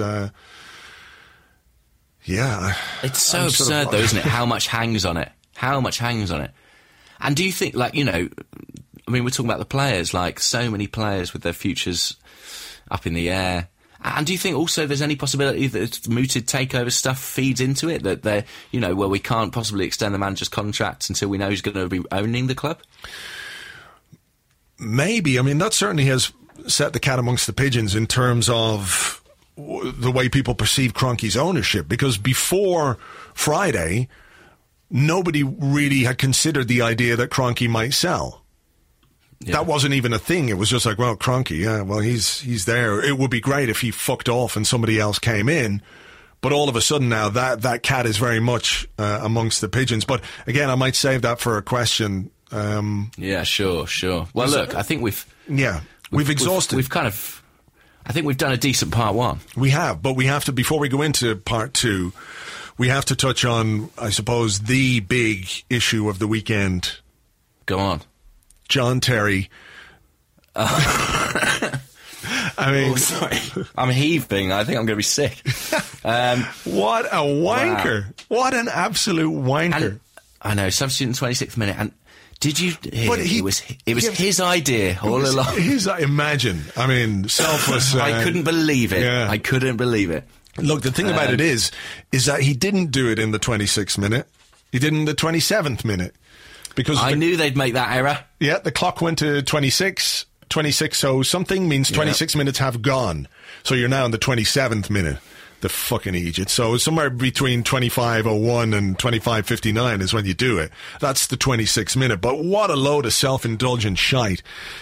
It's so absurd, though, isn't it? How much hangs on it? And do you think, like, you know, I mean, we're talking about the players, like so many players with their futures up in the air. And do you think also there's any possibility that mooted takeover stuff feeds into it? That they're, you know, well, we can't possibly extend the manager's contract until we know who's going to be owning the club? Maybe. I mean, that certainly has set the cat amongst the pigeons in terms of the way people perceive Kroenke's ownership. Because before Friday, nobody really had considered the idea that Kroenke might sell. Yeah. That wasn't even a thing. It was just like, well, Kroenke, yeah, well, he's there. It would be great if he fucked off and somebody else came in. But all of a sudden now, that cat is very much amongst the pigeons. But again, I might save that for a question. Yeah, sure. Well, look, I think we've exhausted. I think we've done a decent part one. We have, but we have to, before we go into part two, we have to touch on, I suppose, the big issue of the weekend. Go on. John Terry. I mean... Oh, sorry. I'm heaving. I think I'm going to be sick. What a wanker. Wow. What an absolute wanker. And, I know, substitute in the 26th minute. And did you hear it was his idea all along? Imagine. I mean, selfless... I couldn't believe it. Yeah. I couldn't believe it. Look, the thing about it is that he didn't do it in the 26th minute. He did it in the 27th minute. Because I knew they'd make that error. Yeah, the clock went to 26 so something means 26 minutes have gone. So you're now in the 27th minute. The fucking Egypt. So somewhere between 25:01 and 25:59 is when you do it. That's the 26th minute. But what a load of self-indulgent shite.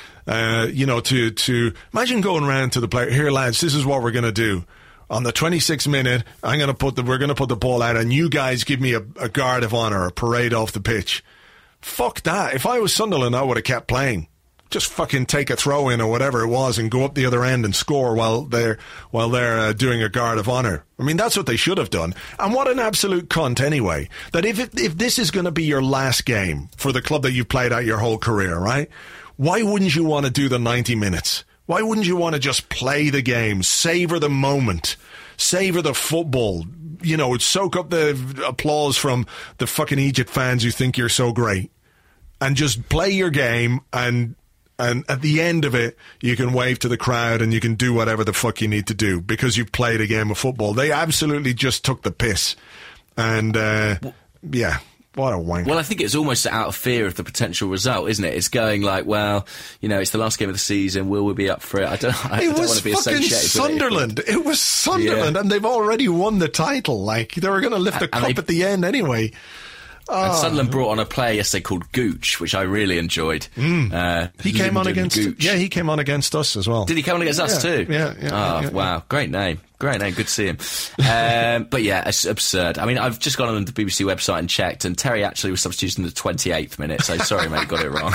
To imagine going around to the player, here lads, this is what we're going to do. On the 26th minute, we're going to put the ball out and you guys give me a guard of honour, a parade off the pitch. Fuck that. If I was Sunderland, I would have kept playing. Just fucking take a throw in or whatever it was and go up the other end and score while they're doing a guard of honour. I mean, that's what they should have done. And what an absolute cunt anyway. That if this is going to be your last game for the club that you've played out your whole career, right? Why wouldn't you want to do the 90 minutes? Why wouldn't you want to just play the game, savour the moment, savour the football, you know, soak up the applause from the fucking Egypt fans who think you're so great, and just play your game, and at the end of it, you can wave to the crowd and you can do whatever the fuck you need to do because you've played a game of football. They absolutely just took the piss. And, yeah, what a wank. Well, I think it's almost out of fear of the potential result, isn't it? It's going like, well, you know, it's the last game of the season. Will we be up for it? I don't want to be associated Sunderland. It was Sunderland, and they've already won the title. Like, they were going to lift the cup at the end anyway. And Sunderland brought on a player yesterday called Gooch, which I really enjoyed. He came on against Gooch. Yeah, he came on against us as well. Did he come on against us too? Yeah. Wow, great name. Good to see him. But yeah, it's absurd. I mean, I've just gone on the BBC website and checked, and Terry actually was substituted in the 28th minute, so sorry mate, got it wrong.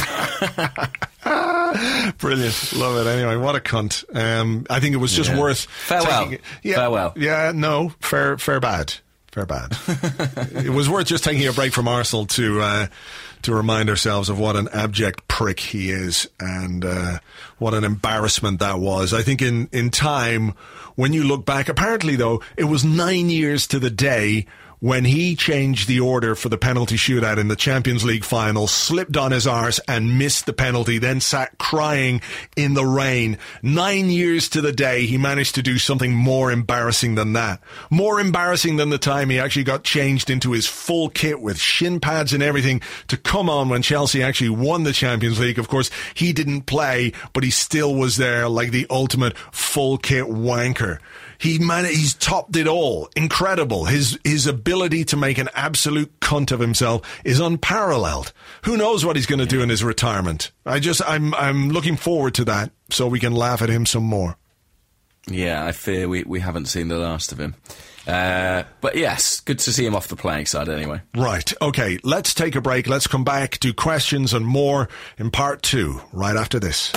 Brilliant. Love it. Anyway, what a cunt. I think it was just worth... Farewell. Farewell. Yeah, no, fair bad. Fair bad. It was worth just taking a break from Arsenal to remind ourselves of what an abject prick he is, and what an embarrassment that was. I think in time, when you look back, apparently though, it was 9 years to the day when he changed the order for the penalty shootout in the Champions League final, slipped on his arse and missed the penalty, then sat crying in the rain. 9 years to the day, he managed to do something more embarrassing than that. More embarrassing than the time he actually got changed into his full kit with shin pads and everything to come on when Chelsea actually won the Champions League. Of course, he didn't play, but he still was there like the ultimate full kit wanker. He's topped it all. Incredible. His ability to make an absolute cunt of himself is unparalleled. Who knows what he's going to do in his retirement? I'm looking forward to that so we can laugh at him some more. Yeah, I fear we haven't seen the last of him. But yes, good to see him off the playing side anyway. Right. Okay, let's take a break. Let's come back, do questions and more in part 2 right after this.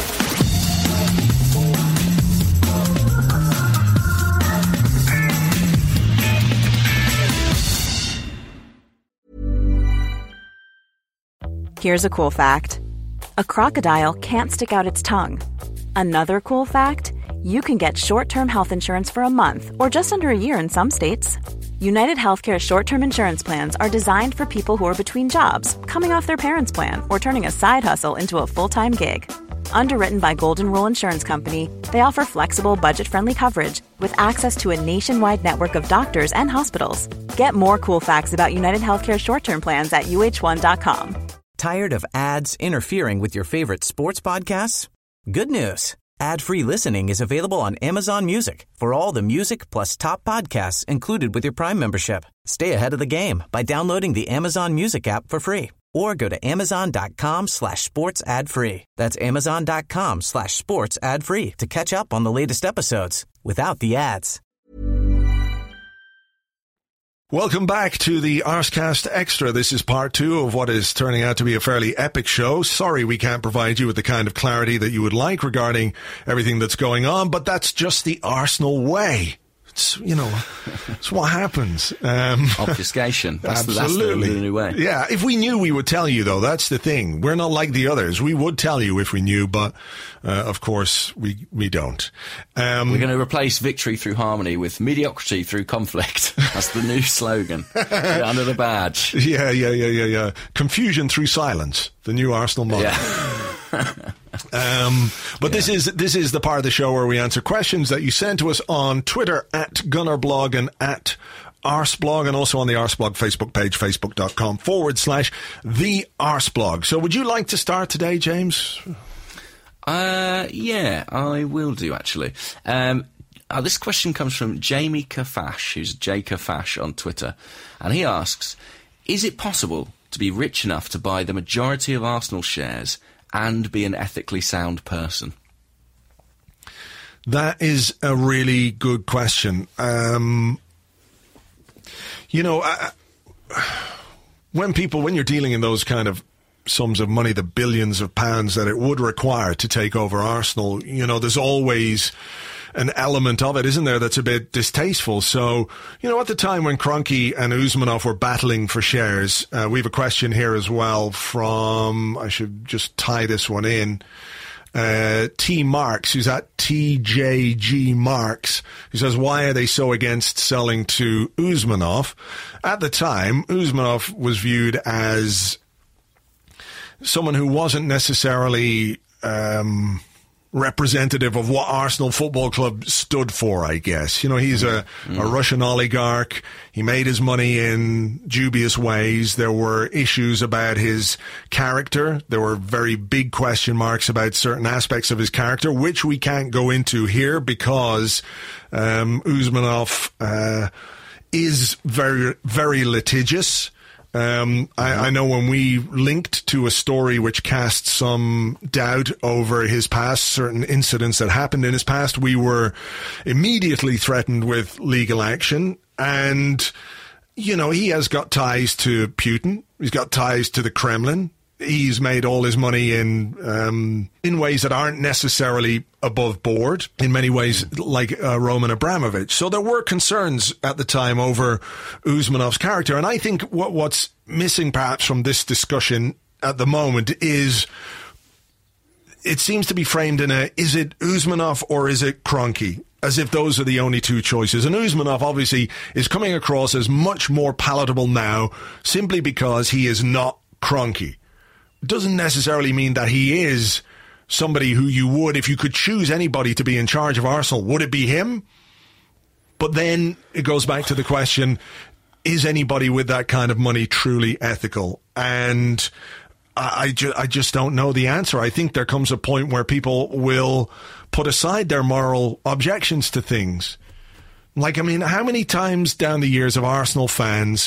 Here's a cool fact. A crocodile can't stick out its tongue. Another cool fact, you can get short-term health insurance for a month or just under a year in some states. United Healthcare short-term insurance plans are designed for people who are between jobs, coming off their parents' plan, or turning a side hustle into a full-time gig. Underwritten by Golden Rule Insurance Company, they offer flexible, budget-friendly coverage with access to a nationwide network of doctors and hospitals. Get more cool facts about United Healthcare short-term plans at uh1.com. Tired of ads interfering with your favorite sports podcasts? Good news. Ad-free listening is available on Amazon Music for all the music plus top podcasts included with your Prime membership. Stay ahead of the game by downloading the Amazon Music app for free or go to amazon.com/sports ad free. That's amazon.com/sports ad free to catch up on the latest episodes without the ads. Welcome back to the Arscast Extra. This is part 2 of what is turning out to be a fairly epic show. Sorry we can't provide you with the kind of clarity that you would like regarding everything that's going on, but that's just the Arsenal way. It's, it's what happens. Obfuscation. Absolutely. That's the new way. Yeah, if we knew, we would tell you, though. That's the thing. We're not like the others. We would tell you if we knew, but of course we don't. We're going to replace victory through harmony with mediocrity through conflict. That's the new slogan. Under the badge. Yeah. Confusion through silence. The new Arsenal model. Yeah. This is the part of the show where we answer questions that you send to us on Twitter at Gunnerblog and at Arseblog, and also on the Arseblog Facebook page, facebook.com/the Arseblog. So would you like to start today, James? Yeah, I will do, actually. This question comes from Jamie Kafash, who's J Kafash on Twitter, and he asks, is it possible to be rich enough to buy the majority of Arsenal shares and be an ethically sound person? That is a really good question. When you're dealing in those kind of sums of money, the billions of pounds that it would require to take over Arsenal, there's always an element of it, isn't there, that's a bit distasteful. So, at the time when Kroenke and Usmanov were battling for shares, we have a question here as well from, I should just tie this one in, T. Marks, who's at TJG Marks, who says, why are they so against selling to Usmanov? At the time, Usmanov was viewed as someone who wasn't necessarily representative of what Arsenal Football Club stood for, I guess. He's a Russian oligarch. He made his money in dubious ways. There were issues about his character. There were very big question marks about certain aspects of his character, which we can't go into here because Usmanov is very, very litigious. I know when we linked to a story which cast some doubt over his past, certain incidents that happened in his past, we were immediately threatened with legal action. And, he has got ties to Putin. He's got ties to the Kremlin. He's made all his money in ways that aren't necessarily above board, in many ways like Roman Abramovich. So there were concerns at the time over Usmanov's character. And I think what's missing perhaps from this discussion at the moment is it seems to be framed in is it Usmanov or is it Kroenke? As if those are the only two choices. And Usmanov obviously is coming across as much more palatable now simply because he is not Kroenke. Doesn't necessarily mean that he is somebody who you would, if you could choose anybody to be in charge of Arsenal, would it be him? But then it goes back to the question, is anybody with that kind of money truly ethical? And I just don't know the answer. I think there comes a point where people will put aside their moral objections to things. Like, I mean, how many times down the years have Arsenal fans,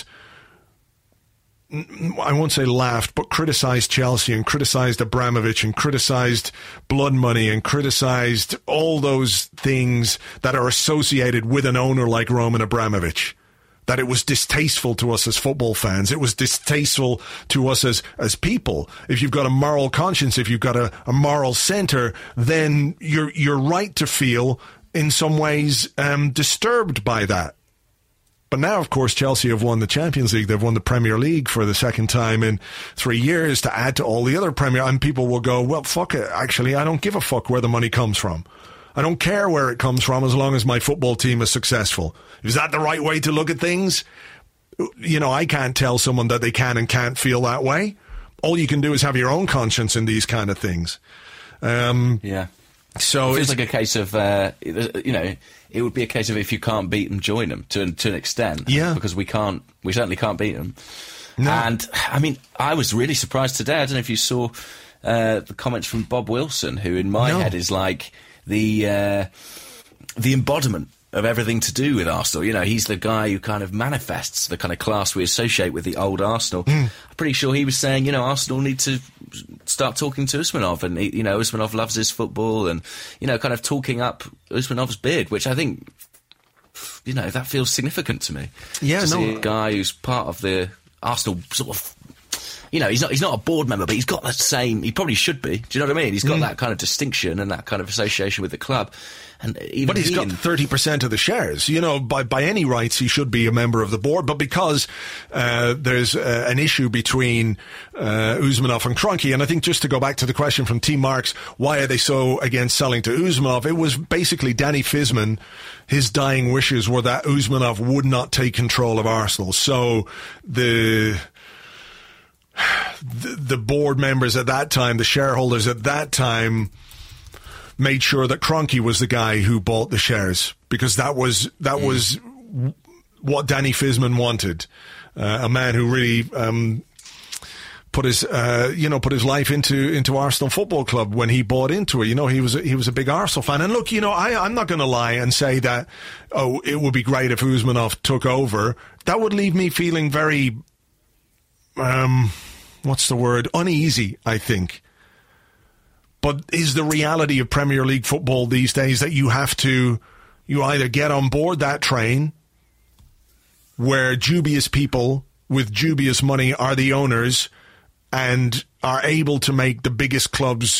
I won't say laughed, but criticised Chelsea and criticised Abramovich and criticised blood money and criticised all those things that are associated with an owner like Roman Abramovich? That it was distasteful to us as football fans. It was distasteful to us as people. If you've got a moral conscience, if you've got a moral centre, then you're right to feel in some ways disturbed by that. But now, of course, Chelsea have won the Champions League. They've won the Premier League for the second time in 3 years, to add to all the other Premier. And people will go, well, fuck it. Actually, I don't give a fuck where the money comes from. I don't care where it comes from as long as my football team is successful. Is that the right way to look at things? You know, I can't tell someone that they can and can't feel that way. All you can do is have your own conscience in these kind of things. Yeah. So it feels like a case of, you know, it would be a case of if you can't beat them, join them to an extent. Yeah. Because we certainly can't beat them. No. And, I mean, I was really surprised today. I don't know if you saw the comments from Bob Wilson, who in my head is like the embodiment of everything to do with Arsenal. You know, he's the guy who kind of manifests the kind of class we associate with the old Arsenal. I'm pretty sure he was saying, you know, Arsenal need to start talking to Usmanov, and, you know, Usmanov loves his football, and, you know, kind of talking up Usmanov's bid, which I think, you know, that feels significant to me. Yeah, to see a guy who's part of the Arsenal sort of, you know, he's not a board member, but he's got that same, he probably should be, do you know what I mean? He's got that kind of distinction and that kind of association with the club. And even but he's got 30% of the shares. You know, by any rights, he should be a member of the board. But because there's an issue between Usmanov and Kroenke, and I think just to go back to the question from T. Marks, why are they so against selling to Usmanov? It was basically Danny Fisman. His dying wishes were that Usmanov would not take control of Arsenal. So the board members at that time, the shareholders at that time, made sure that Kroenke was the guy who bought the shares, because that was what Danny Fisman wanted, a man who really put his life into Arsenal Football Club when he bought into it. You know, he was a big Arsenal fan. And look, you know, I'm not going to lie and say that it would be great if Usmanov took over. That would leave me feeling very uneasy, I think. But is the reality of Premier League football these days that you either get on board that train where dubious people with dubious money are the owners and are able to make the biggest clubs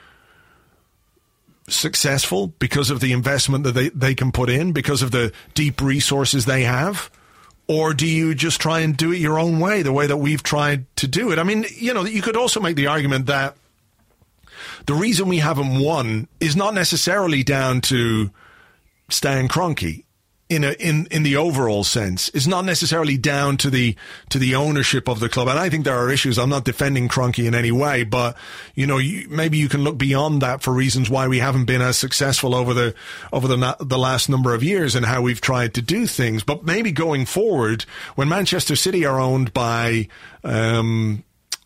successful because of the investment that they can put in, because of the deep resources they have? Or do you just try and do it your own way, the way that we've tried to do it? I mean, you know, you could also make the argument that the reason we haven't won is not necessarily down to Stan Kroenke in the overall sense. It's not necessarily down to the ownership of the club. And I think there are issues. I'm not defending Kroenke in any way, but you know, maybe you can look beyond that for reasons why we haven't been as successful over the last number of years and how we've tried to do things. But maybe going forward, when Manchester City are owned by the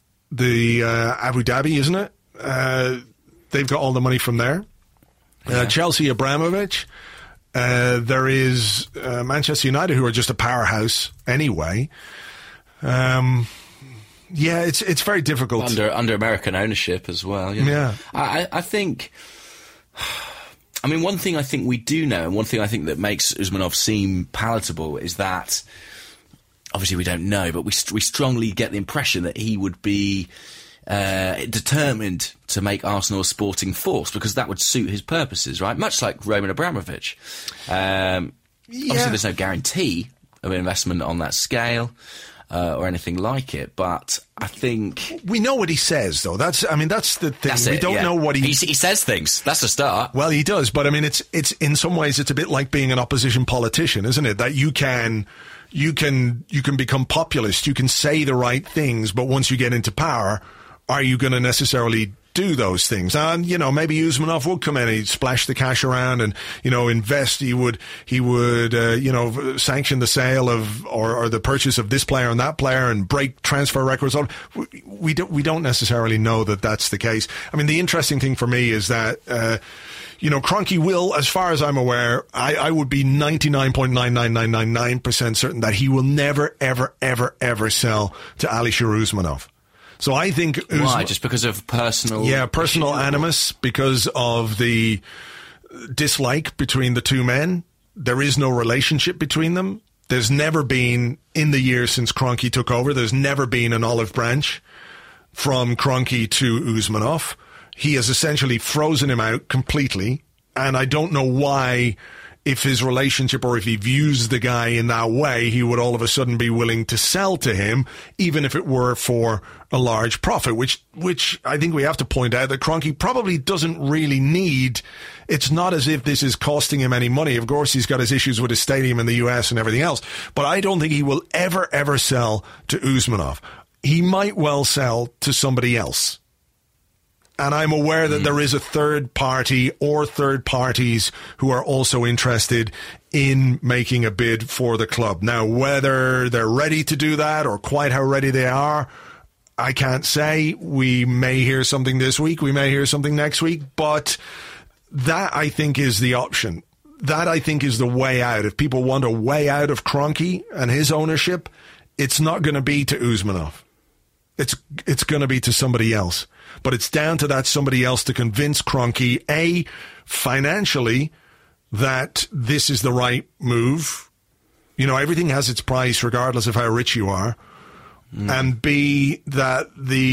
Abu Dhabi, isn't it? They've got all the money from there. Chelsea, Abramovich. There is Manchester United, who are just a powerhouse anyway. Yeah, it's very difficult under American ownership as well. You know? Yeah, I think. I mean, one thing I think we do know, and one thing I think that makes Usmanov seem palatable, is that obviously we don't know, but we strongly get the impression that he would be determined to make Arsenal a sporting force, because that would suit his purposes, right? Much like Roman Abramovich. Obviously, there's no guarantee of investment on that scale or anything like it, but I think we know what he says, though. That's the thing. We don't know what he says things. That's a start. Well, he does, but I mean, it's in some ways it's a bit like being an opposition politician, isn't it? That you can become populist. You can say the right things, but once you get into power, are you going to necessarily do those things? And, you know, maybe Usmanov would come in and he'd splash the cash around and, you know, invest. He would sanction the sale of, or the purchase of this player and that player and break transfer records. We don't necessarily know that that's the case. I mean, the interesting thing for me is that, Kroenke will, as far as I'm aware, I would be 99.99999% certain that he will never, ever, ever, ever sell to Alisher Usmanov. So I think... Why? Just because of personal... Yeah, personal animus, because of the dislike between the two men. There is no relationship between them. There's never been, in the years since Kroenke took over, there's never been an olive branch from Kroenke to Usmanov. He has essentially frozen him out completely, and I don't know why, if his relationship or if he views the guy in that way, he would all of a sudden be willing to sell to him, even if it were for a large profit, which I think we have to point out that Kroenke probably doesn't really need. It's not as if this is costing him any money. Of course, he's got his issues with his stadium in the US and everything else, but I don't think he will ever sell to Usmanov. He might well sell to somebody else. And I'm aware that there is a third party or third parties who are also interested in making a bid for the club. Now, whether they're ready to do that or quite how ready they are, I can't say. We may hear something this week. We may hear something next week. But that, I think, is the option. That, I think, is the way out. If people want a way out of Kroenke and his ownership, it's not going to be to Usmanov. It's going to be to somebody else. But it's down to that somebody else to convince Kroenke, A, financially, that this is the right move. Everything has its price regardless of how rich you are. And B, that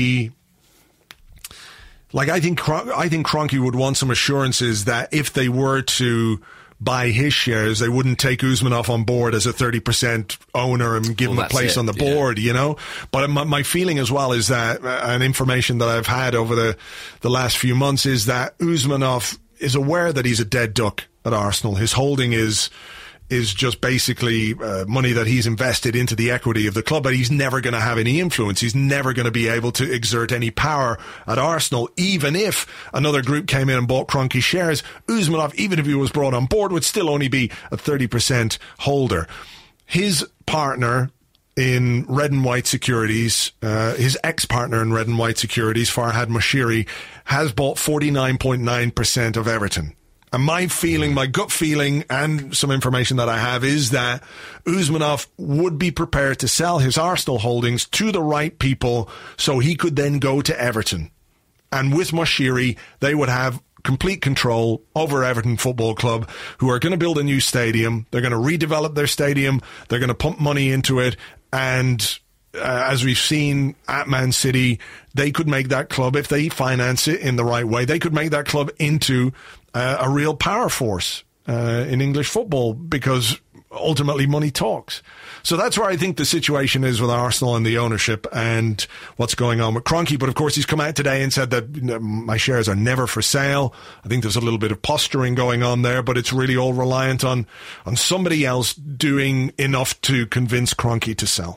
I think Kroenke would want some assurances that if they were to buy his shares, they wouldn't take Usmanov on board as a 30% owner and give him a place on the board, But my feeling as well is that, and information that I've had over the last few months, is that Usmanov is aware that he's a dead duck at Arsenal. His holding is just basically money that he's invested into the equity of the club, but he's never going to have any influence. He's never going to be able to exert any power at Arsenal, even if another group came in and bought Kroenke shares. Usmanov, even if he was brought on board, would still only be a 30% holder. His partner in Red and White Securities, his ex-partner in Red and White Securities, Farhad Moshiri, has bought 49.9% of Everton. And my gut feeling, and some information that I have, is that Usmanov would be prepared to sell his Arsenal holdings to the right people so he could then go to Everton. And with Moshiri, they would have complete control over Everton Football Club, who are going to build a new stadium. They're going to redevelop their stadium. They're going to pump money into it. And as we've seen at Man City, they could make that club, if they finance it in the right way, they could make that club into a real power force in English football, because ultimately money talks. So that's where I think the situation is with Arsenal and the ownership and what's going on with Kroenke. But of course, he's come out today and said that my shares are never for sale. I think there's a little bit of posturing going on there, but it's really all reliant on somebody else doing enough to convince Kroenke to sell.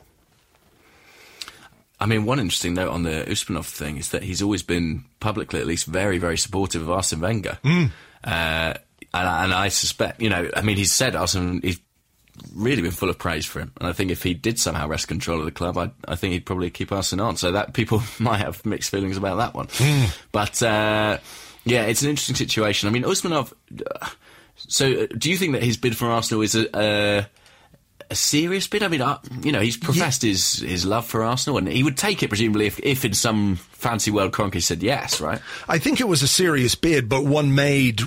I mean, one interesting note on the Usmanov thing is that he's always been, publicly at least, very, very supportive of Arsene Wenger. And I suspect, he's said he's really been full of praise for him. And I think if he did somehow wrest control of the club, I think he'd probably keep Arsene on. So that people might have mixed feelings about that one. But, it's an interesting situation. I mean, Usmanov, so do you think that his bid for Arsenal is a serious bid? I mean, he's professed his love for Arsenal, and he would take it, presumably, if in some fancy world Kroenke said yes, right? I think it was a serious bid, but one made...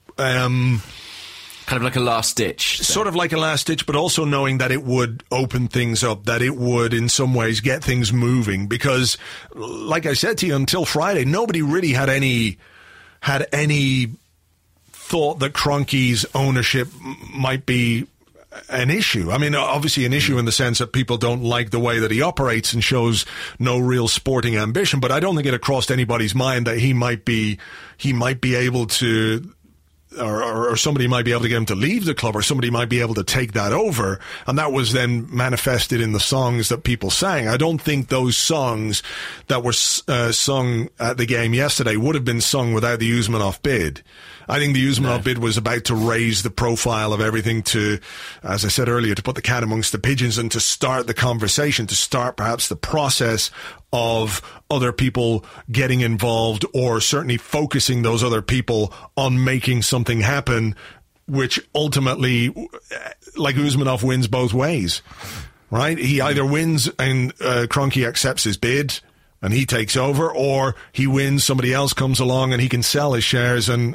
kind of like a last-ditch. Sort of like a last-ditch, but also knowing that it would open things up, that it would, in some ways, get things moving. Because, like I said to you, until Friday, nobody really had any thought that Kroenke's ownership might be an issue. I mean, obviously an issue in the sense that people don't like the way that he operates and shows no real sporting ambition, but I don't think it had crossed anybody's mind that he might be able to, or somebody might be able to get him to leave the club, or somebody might be able to take that over, and that was then manifested in the songs that people sang. I don't think those songs that were sung at the game yesterday would have been sung without the Usmanov bid. I think the Usmanov bid was about to raise the profile of everything, to, as I said earlier, to put the cat amongst the pigeons and to start the conversation, to start perhaps the process of other people getting involved, or certainly focusing those other people on making something happen, which ultimately, like Usmanov, wins both ways, right? He either wins and Kroenke accepts his bid and he takes over, or he wins, somebody else comes along and he can sell his shares and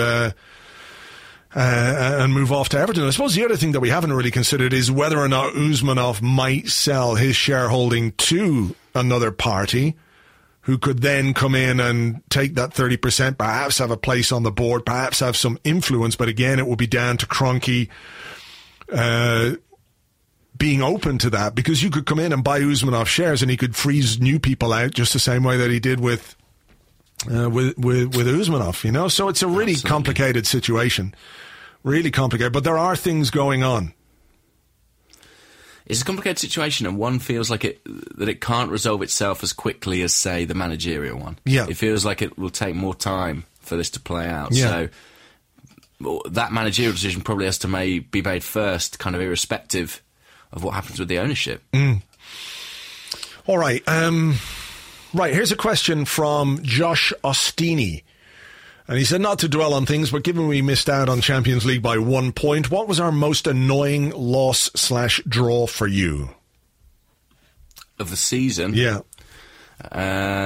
move off to Everton. I suppose the other thing that we haven't really considered is whether or not Usmanov might sell his shareholding to another party who could then come in and take that 30%, perhaps have a place on the board, perhaps have some influence. But again, it will be down to Kroenke being open to that, because you could come in and buy Usmanov shares and he could freeze new people out just the same way that he did with Usmanov, you know? So it's a really complicated situation. Really complicated. But there are things going on. It's a complicated situation, and one feels like it can't resolve itself as quickly as, say, the managerial one. Yeah. It feels like it will take more time for this to play out. Yeah. So that managerial decision probably has to be made first, kind of irrespective of what happens with the ownership. All right. Right, here's a question from Josh Ostini. And he said, not to dwell on things, but given we missed out on Champions League by 1 point, what was our most annoying loss/draw for you? Of the season? Yeah. I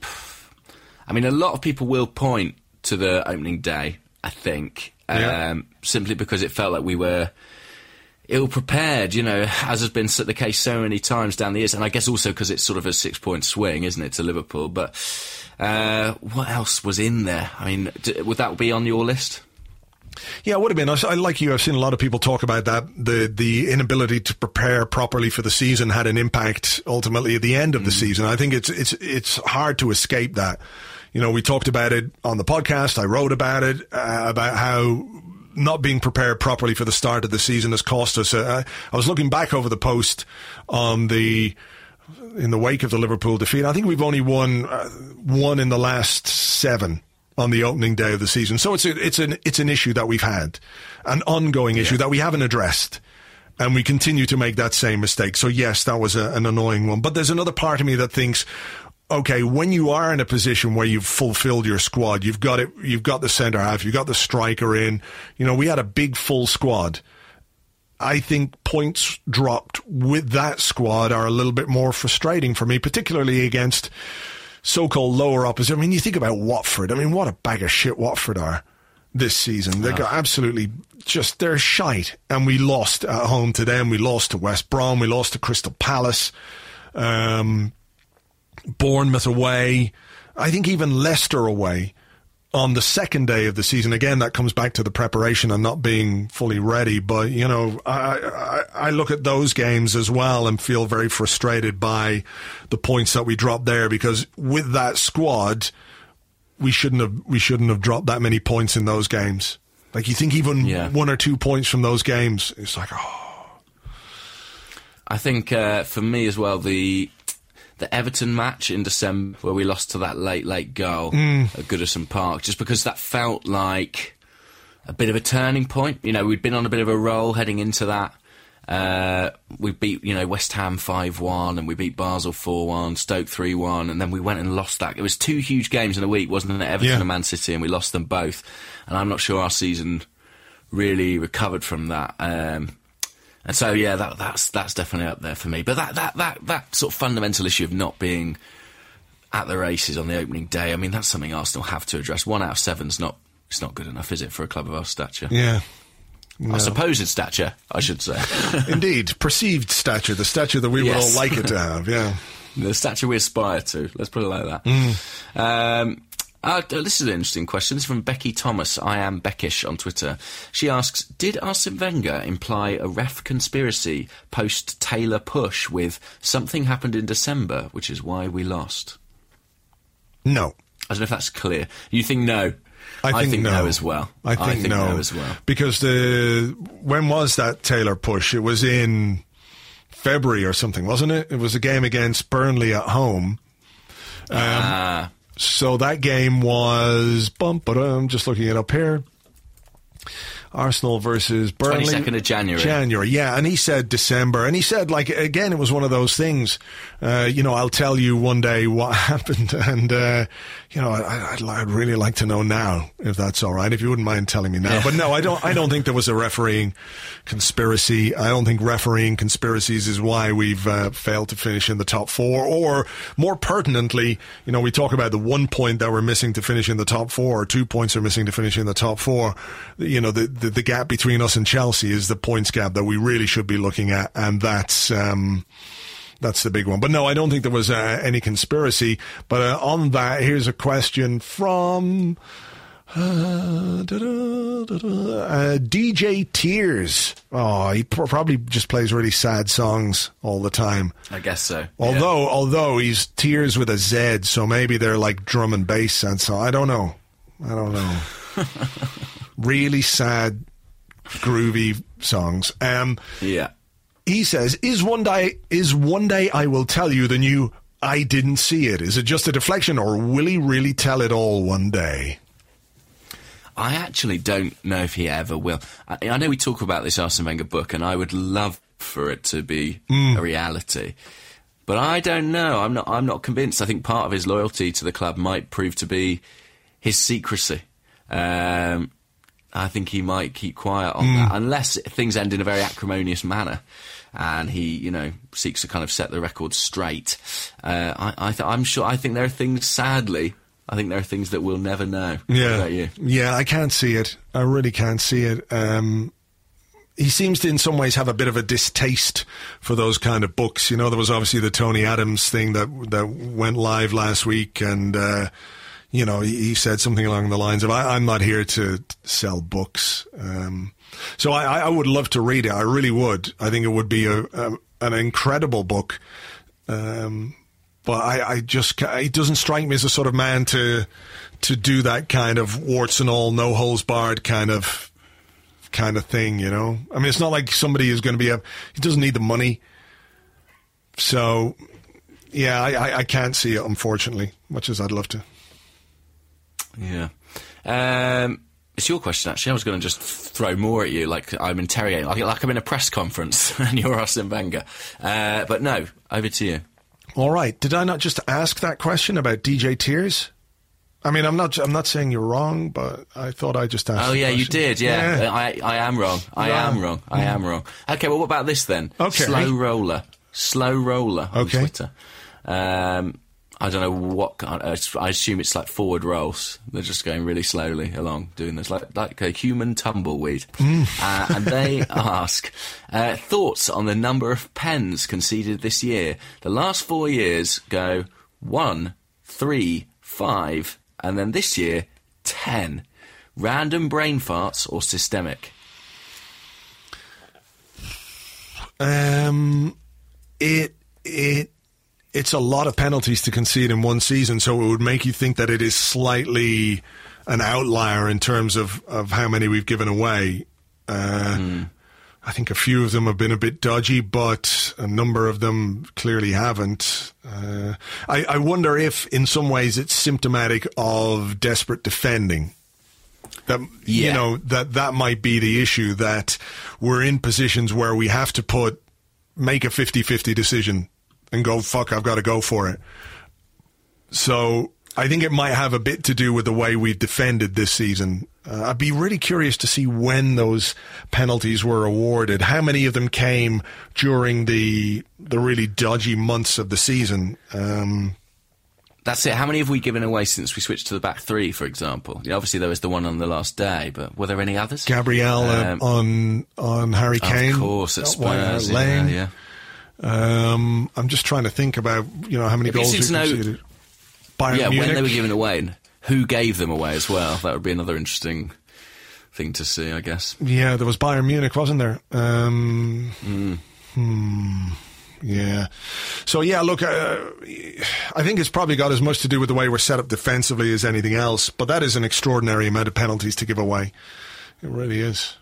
mean, a lot of people will point to the opening day, I think, simply because it felt like we were ill-prepared, you know, as has been the case so many times down the years. And I guess also because it's sort of a 6-point swing, isn't it, to Liverpool? But what else was in there? I mean, would that be on your list? Yeah, it would have been. Like you, I've seen a lot of people talk about that. The inability to prepare properly for the season had an impact ultimately at the end of the season. I think it's hard to escape that. You know, we talked about it on the podcast. I wrote about it, about how not being prepared properly for the start of the season has cost us. I was looking back over the post in the wake of the Liverpool defeat. I think we've only won one in the last 7 on the opening day of the season. So it's an issue that we've had, an ongoing issue that we haven't addressed, and we continue to make that same mistake. So yes, that was an annoying one. But there's another part of me that thinks, okay, when you are in a position where you've fulfilled your squad, you've got the centre half, you've got the striker in, you know, we had a big full squad. I think points dropped with that squad are a little bit more frustrating for me, particularly against so-called lower opposition. I mean, you think about Watford. I mean, what a bag of shit Watford are this season. They've got absolutely they're shite. And we lost at home to them. We lost to West Brom. We lost to Crystal Palace. Bournemouth away. I think even Leicester away on the second day of the season. Again, that comes back to the preparation and not being fully ready. But, you know, I look at those games as well and feel very frustrated by the points that we dropped there, because with that squad, we shouldn't have dropped that many points in those games. Like, you think even 1 or 2 points from those games, it's like, I think for me as well, the Everton match in December where we lost to that late goal at Goodison Park, just because that felt like a bit of a turning point. You know, we'd been on a bit of a roll heading into that. We beat, you know, West Ham 5-1 and we beat Basel 4-1, Stoke 3-1, and then we went and lost that. It was 2 huge games in a week, wasn't it? Everton and Man City, and we lost them both. And I'm not sure our season really recovered from that. And so, yeah, that's definitely up there for me. But that sort of fundamental issue of not being at the races on the opening day, I mean, that's something Arsenal have to address. 1 out of 7's not good enough, is it, for a club of our stature? Yeah. No. Our supposed stature, I should say. Indeed. Perceived stature, the stature that we would all like it to have, yeah. The stature we aspire to, let's put it like that. This is an interesting question. This is from Becky Thomas. I am Beckish on Twitter. She asks, did Arsene Wenger imply a ref conspiracy post-Taylor push with something happened in December, which is why we lost? No. I don't know if that's clear. You think no? I think no as well. I think no as well. Because when was that Taylor push? It was in February or something, wasn't it? It was a game against Burnley at home. So that game was, just looking it up here, Arsenal versus Burnley. 22nd of January. January, yeah. And he said December. And he said, like, again, it was one of those things, I'll tell you one day what happened. And, I'd really like to know now, if that's all right, if you wouldn't mind telling me now. Yeah. But no, I don't think there was a refereeing conspiracy. I don't think refereeing conspiracies is why we've failed to finish in the top 4. Or, more pertinently, we talk about the 1 point that we're missing to finish in the top 4, or 2 points are missing to finish in the top 4. The gap between us and Chelsea is the points gap that we really should be looking at, and that's the big one. But no, I don't think there was any conspiracy. But on that, here's a question from DJ Tears. Oh, he probably just plays really sad songs all the time. I guess so. Although he's Tears with a Z, so maybe they're like drum and bass sad songs. I don't know. Really sad, groovy songs. Yeah. He says, is one day I will tell you the new I didn't see it. Is it just a deflection, or will he really tell it all one day? I actually don't know if he ever will. I know we talk about this Arsene Wenger book, and I would love for it to be a reality. But I don't know. I'm not convinced. I think part of his loyalty to the club might prove to be his secrecy. I think he might keep quiet on that, unless things end in a very acrimonious manner, and he, seeks to kind of set the record straight. I'm sure. I think there are things. Sadly, I think there are things that we'll never know. Yeah, what about you? Yeah, I can't see it. I really can't see it. He seems to, in some ways, have a bit of a distaste for those kind of books. There was obviously the Tony Adams thing that went live last week, and. He said something along the lines of, I'm not here to sell books. So I would love to read it. I really would. I think it would be an incredible book. But it doesn't strike me as a sort of man to do that kind of warts and all, no holes barred kind of thing, I mean, it's not like somebody is going to be he doesn't need the money. So, yeah, I can't see it, unfortunately, much as I'd love to. Yeah. It's your question, actually. I was going to just throw more at you, like I'm interrogating, like I'm in a press conference and you're Arsene Wenger. But no, over to you. All right. Did I not just ask that question about DJ Tears? I mean, I'm not saying you're wrong, but I thought I just asked. Oh, yeah, you question. did, yeah. I am wrong. I am wrong. Okay, well, what about this then? Okay. Slow roller on Twitter. I don't know what. I assume it's like forward rolls. They're just going really slowly along, doing this like a human tumbleweed. And they ask thoughts on the number of pens conceded this year. The last 4 years go 1, 3, 5, and then this year 10. Random brain farts or systemic? It's a lot of penalties to concede in one season, so it would make you think that it is slightly an outlier in terms of how many we've given away. I think a few of them have been a bit dodgy, but a number of them clearly haven't. I wonder if, in some ways, it's symptomatic of desperate defending. That that might be the issue, that we're in positions where we have to make a 50-50 decision and go, fuck, I've got to go for it. So I think it might have a bit to do with the way we've defended this season. I'd be really curious to see when those penalties were awarded. How many of them came during the really dodgy months of the season? That's it. How many have we given away since we switched to the back three, for example? Obviously, there was the one on the last day, but were there any others? Gabriel on Harry Kane. Of course, at Spurs. Lane. Yeah. I'm just trying to think about how many goals we conceded. Bayern Munich. When they were given away and who gave them away as well. That would be another interesting thing to see, I guess. Yeah, there was Bayern Munich, wasn't there? Yeah. So, yeah, look, I think it's probably got as much to do with the way we're set up defensively as anything else, but that is an extraordinary amount of penalties to give away. It really is.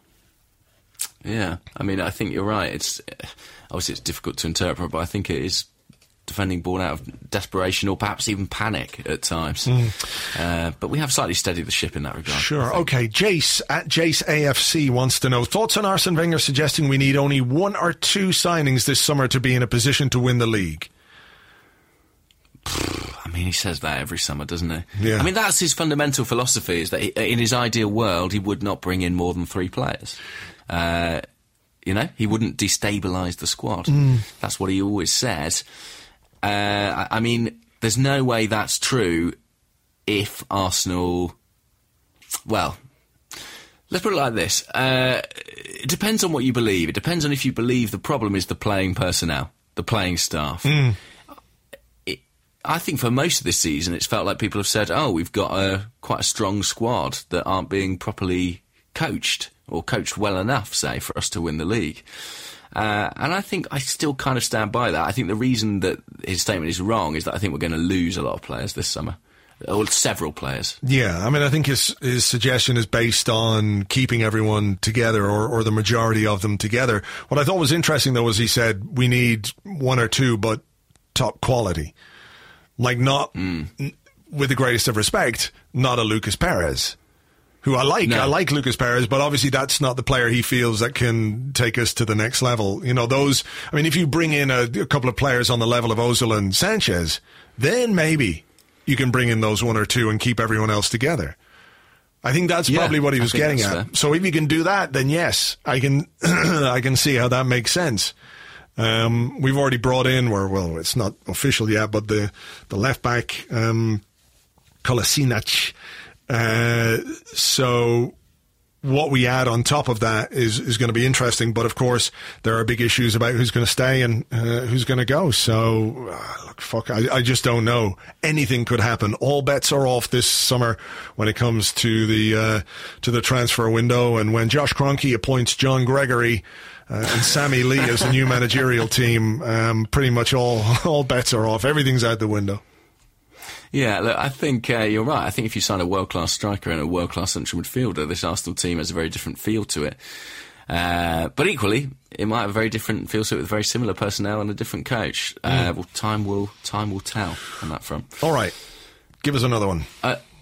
Yeah. I mean, I think you're right. Obviously it's difficult to interpret, but I think it is defending ball out of desperation or perhaps even panic at times. But we have slightly steadied the ship in that regard. Sure. Okay. Jace at Jace AFC wants to know thoughts on Arsene Wenger suggesting we need only 1 or 2 signings this summer to be in a position to win the league. I mean, he says that every summer, doesn't he? Yeah. I mean, that's his fundamental philosophy, is that in his ideal world, he would not bring in more than 3 players. He wouldn't destabilise the squad. That's what he always says. I mean, there's no way that's true if Arsenal... Well, let's put it like this. It depends on what you believe. It depends on if you believe the problem is the playing personnel, the playing staff. I think for most of this season, it's felt like people have said, we've got quite a strong squad that aren't being properly coached, or coached well enough, say, for us to win the league. And I think I still kind of stand by that. I think the reason that his statement is wrong is that I think we're going to lose a lot of players this summer. Or several players. Yeah, I mean, I think his suggestion is based on keeping everyone together, or the majority of them together. What I thought was interesting, though, was he said we need 1 or 2, but top quality. Like, not, with the greatest of respect, not a Lucas Perez, who I like. No. I like Lucas Perez, but obviously that's not the player he feels that can take us to the next level. You know, if you bring in a couple of players on the level of Ozil and Sanchez, then maybe you can bring in those 1 or 2 and keep everyone else together. I think that's probably what he was getting at. Fair. So if you can do that, then yes, I can I can see how that makes sense. We've already brought in, it's not official yet, but the left back, Kolasinac. So what we add on top of that is going to be interesting. But of course, there are big issues about who's going to stay and who's going to go. So, I just don't know. Anything could happen. All bets are off this summer when it comes to the transfer window. And when Josh Kroenke appoints John Gregory and Sammy Lee as the new managerial team, pretty much all bets are off. Everything's out the window. Yeah, look, I think you're right. I think if you sign a world-class striker and a world-class central midfielder, this Arsenal team has a very different feel to it. But equally, it might have a very different feel to it with very similar personnel and a different coach. Well, time will tell on that front. All right, give us another one.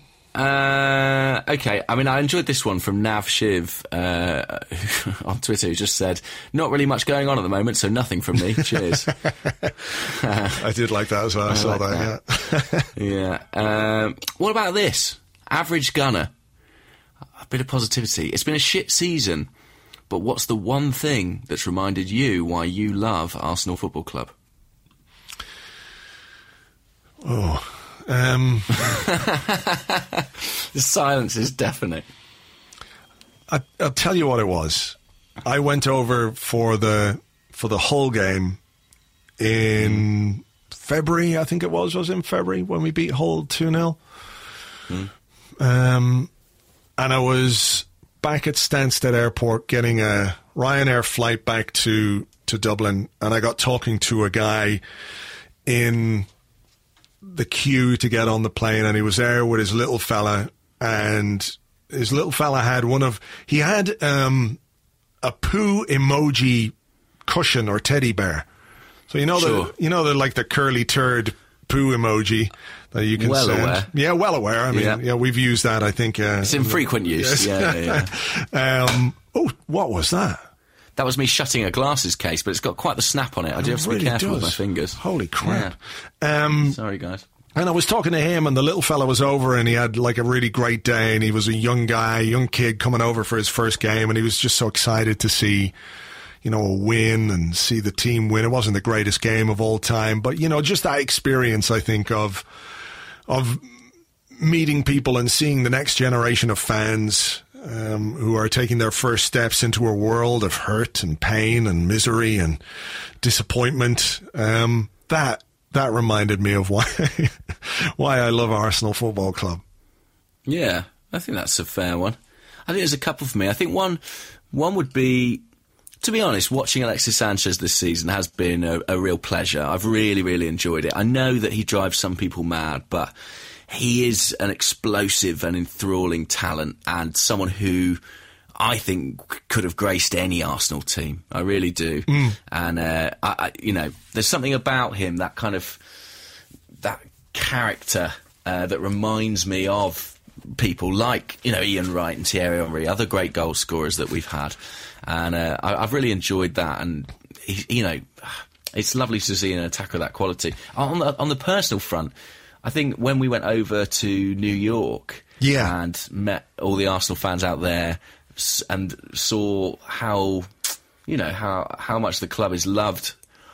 Okay, I mean, I enjoyed this one from Nav Shiv on Twitter, who just said, not really much going on at the moment, so nothing from me. Cheers. I did like that as well. I saw that, yeah. Yeah. What about this? Average Gunner. A bit of positivity. It's been a shit season, but what's the one thing that's reminded you why you love Arsenal Football Club? The silence is deafening. I'll tell you what it was. I went over for the whole game in February, I think it was in February when we beat Hull 2-0. And I was back at Stansted Airport getting a Ryanair flight back to Dublin, and I got talking to a guy in the queue to get on the plane, and he was there with his little fella, and his little fella had he had a poo emoji cushion or teddy bear. So the like the curly turd poo emoji that you can send. Aware. Yeah, well aware. I mean, we've used that, I think. It's in frequent use. Yes. Yeah. What was that? That was me shutting a glasses case, but it's got quite the snap on it. I do have to be careful with my fingers. Holy crap. Yeah. Sorry, guys. And I was talking to him, and the little fella was over, and he had like a really great day, and he was a young kid coming over for his first game, and he was just so excited to see, a win and see the team win. It wasn't the greatest game of all time, but, just that experience, I think, of meeting people and seeing the next generation of fans who are taking their first steps into a world of hurt and pain and misery and disappointment. That reminded me of why I love Arsenal Football Club. Yeah, I think that's a fair one. I think there's a couple for me. I think one would be, to be honest, watching Alexis Sanchez this season has been a real pleasure. I've really, really enjoyed it. I know that he drives some people mad, but he is an explosive and enthralling talent, and someone who I think could have graced any Arsenal team. I really do. And there's something about him, that kind of that character that reminds me of people like Ian Wright and Thierry Henry, other great goal scorers that we've had, and I've really enjoyed that. And it's lovely to see an attacker of that quality. On the personal front, I think when we went over to New York and met all the Arsenal fans out there and saw how much the club is loved,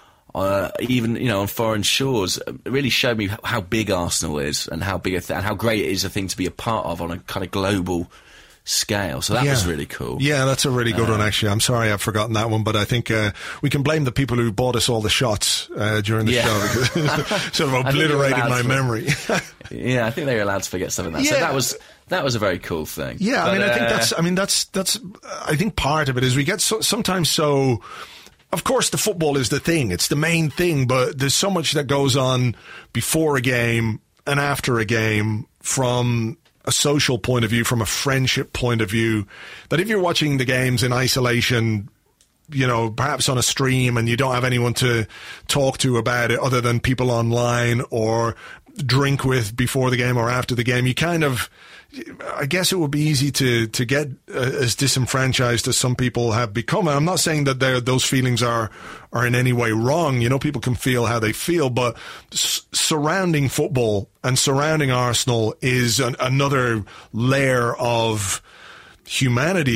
even on foreign shores, it really showed me how big Arsenal is and how big and how great it is a thing to be a part of on a kind of global scale. So that was really cool. Yeah, that's a really good one, actually. I'm sorry I've forgotten that one, but I think we can blame the people who bought us all the shots during the show, because sort of obliterated my memory. Yeah, I think they were allowed to forget something like that. Yeah. So that was a very cool thing. Yeah, but, I think that's I think part of it is we get sometimes so. Of course, the football is the thing; it's the main thing. But there's so much that goes on before a game and after a game, from a social point of view, from a friendship point of view, that if you're watching the games in isolation, perhaps on a stream, and you don't have anyone to talk to about it other than people online or drink with before the game or after the game, you kind of, I guess it would be easy to get as disenfranchised as some people have become. And I'm not saying that those feelings are in any way wrong. People can feel how they feel, but surrounding football and surrounding Arsenal is another layer of humanity,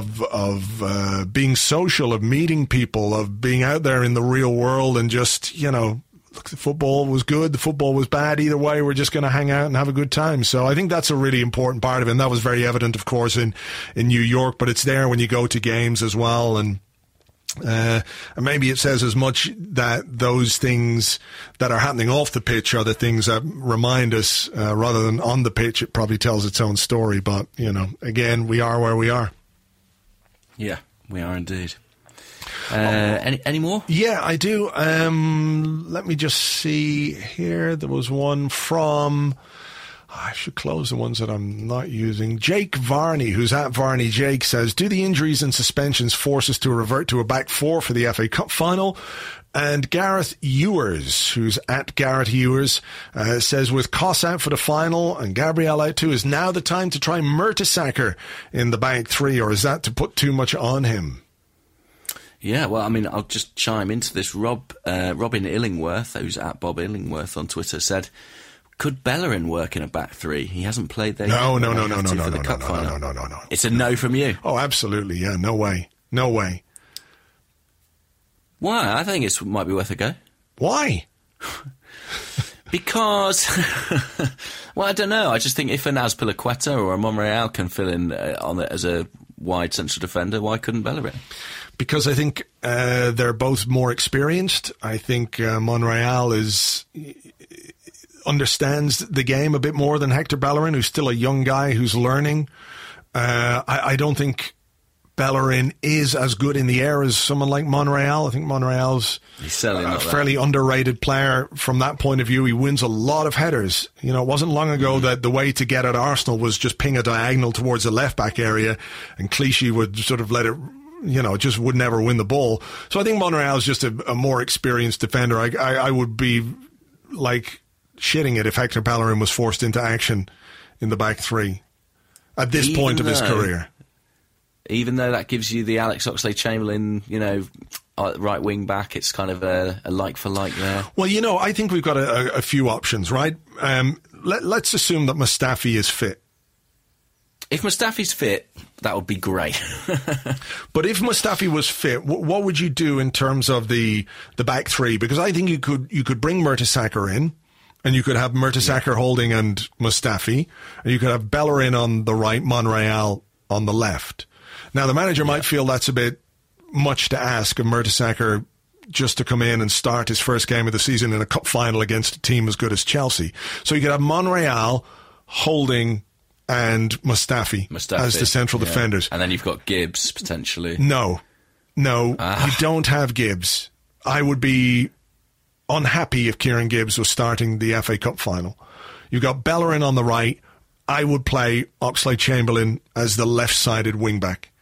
of being social, of meeting people, of being out there in the real world, and just, look, the football was good, the football was bad. Either way, we're just going to hang out and have a good time. So I think that's a really important part of it. And that was very evident, of course, in New York, but it's there when you go to games as well. And maybe it says as much that those things that are happening off the pitch are the things that remind us, rather than on the pitch. It probably tells its own story. But, again, we are where we are. Yeah, we are indeed. Any more? Yeah, I do. Let me just see here. There was one from... I should close the ones that I'm not using. Jake Varney, who's at Varney Jake, says, do the injuries and suspensions force us to revert to a back four for the FA Cup final? And Gareth Ewers, who's at Gareth Ewers, says, with Koss out for the final and Gabriel out too, is now the time to try Mertesacker in the back three, or is that to put too much on him? Yeah, well, I mean, I'll just chime into this. Robin Illingworth, who's at Bob Illingworth on Twitter, said, could Bellerin work in a back three? He hasn't played there. No. It's a no from you. Oh, absolutely, yeah, no way. Why? I think it might be worth a go. Why? Because, well, I don't know. I just think if an Azpilicueta or a Monreal can fill in on it as a wide central defender, why couldn't Bellerin? Because I think they're both more experienced. I think Monreal understands the game a bit more than Hector Bellerin, who's still a young guy who's learning. I don't think Bellerin is as good in the air as someone like Monreal. I think Monreal's a fairly underrated player from that point of view. He wins a lot of headers. It wasn't long ago that the way to get at Arsenal was just ping a diagonal towards the left-back area, and Clichy would sort of let it, just would never win the ball. So I think Monreal is just a more experienced defender. I would be like shitting it if Hector Bellerin was forced into action in the back three at this point of his career. Even though that gives you the Alex Oxlade-Chamberlain, right wing back, it's kind of a like for like there. Well, I think we've got a few options, right? Let's assume that Mustafi is fit. If Mustafi's fit, that would be great. But if Mustafi was fit, what would you do in terms of the back three? Because I think you could bring Mertesacker in, and you could have Mertesacker Holding and Mustafi, and you could have Bellerin on the right, Monreal on the left. Now, the manager might feel that's a bit much to ask of Mertesacker just to come in and start his first game of the season in a cup final against a team as good as Chelsea. So you could have Monreal, Holding, and Mustafi as the central defenders. And then you've got Gibbs, potentially. No, you don't have Gibbs. I would be unhappy if Kieran Gibbs was starting the FA Cup final. You've got Bellerin on the right. I would play Oxlade-Chamberlain as the left-sided wing-back.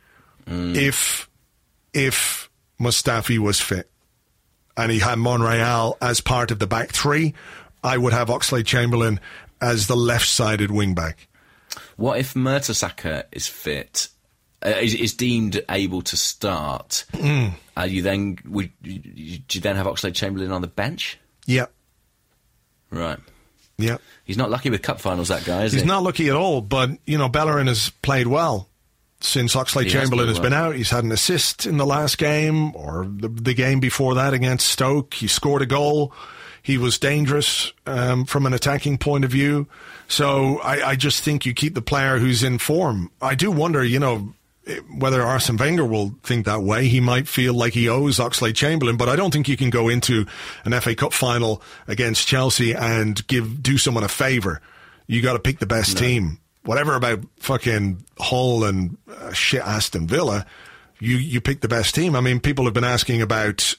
if Mustafi was fit and he had Monreal as part of the back three, I would have Oxlade-Chamberlain as the left-sided wing-back. What if Mertesacker is fit, is deemed able to start? Would you then have Oxlade-Chamberlain on the bench? Yeah. Right. Yeah. He's not lucky with cup finals, that guy, is he? He's not lucky at all, but, Bellerin has played well since Oxlade-Chamberlain has been out. He's had an assist in the last game, or the game before that against Stoke. He scored a goal. He was dangerous from an attacking point of view. So I just think you keep the player who's in form. I do wonder, whether Arsene Wenger will think that way. He might feel like he owes Oxlade-Chamberlain, but I don't think you can go into an FA Cup final against Chelsea and do someone a favour. You got to pick the best team. Whatever about fucking Hull and shit Aston Villa, you pick the best team. I mean, people have been asking about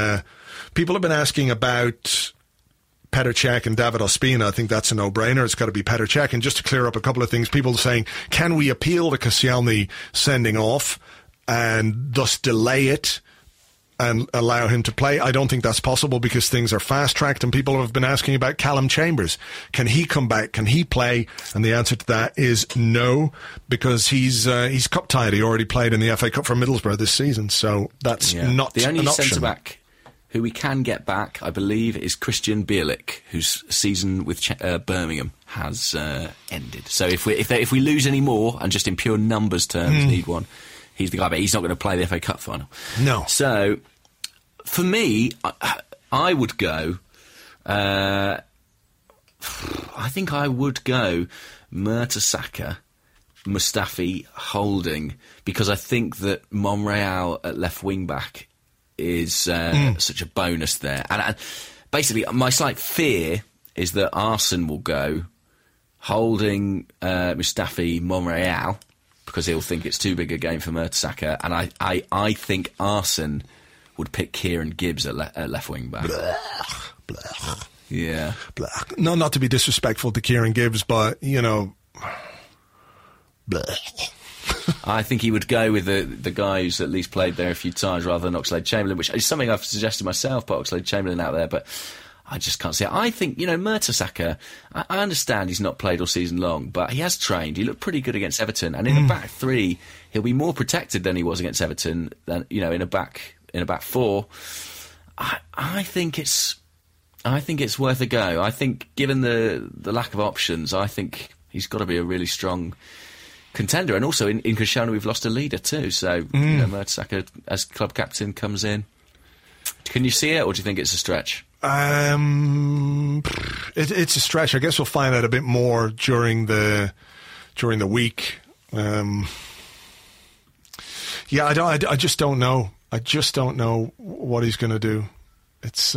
Petr Cech and David Ospina. I think that's a no-brainer. It's got to be Petr Cech. And just to clear up a couple of things, people are saying, can we appeal to Koscielny sending off and thus delay it and allow him to play? I don't think that's possible because things are fast-tracked, and people have been asking about Callum Chambers. Can he come back? Can he play? And the answer to that is no, because he's cup-tied. He already played in the FA Cup for Middlesbrough this season, so that's not the only an option. Centre-back who we can get back, I believe, is Christian Bielik, whose season with Birmingham has ended. So if we lose any more, and just in pure numbers terms need one, he's the guy, but he's not going to play the FA Cup final. No. So, for me, I would go... I think I would go Mertesacker, Mustafi, Holding, because I think that Monreal at left wing-back is such a bonus there. And basically, my slight fear is that Arsene will go Holding, Mustafi, Monreal, because he'll think it's too big a game for Mertesacker. And I think Arsene would pick Kieran Gibbs at left wing back. Blech. Yeah. Blech. No, not to be disrespectful to Kieran Gibbs, but, blech. I think he would go with the guy who's at least played there a few times rather than Oxlade-Chamberlain, which is something I've suggested myself, put Oxlade-Chamberlain out there, but I just can't see it. I think, Mertesacker, I understand he's not played all season long, but he has trained. He looked pretty good against Everton, and in a back three, he'll be more protected than he was against Everton than, in a back four. I think it's worth a go. I think, given the lack of options, I think he's got to be a really strong contender. And also in Koscielny we've lost a leader too, so Mertesacker as club captain comes in. Can you see it, or do you think it's a stretch? It's a stretch. I guess we'll find out a bit more during the week. I just don't know. I just don't know what he's going to do. It's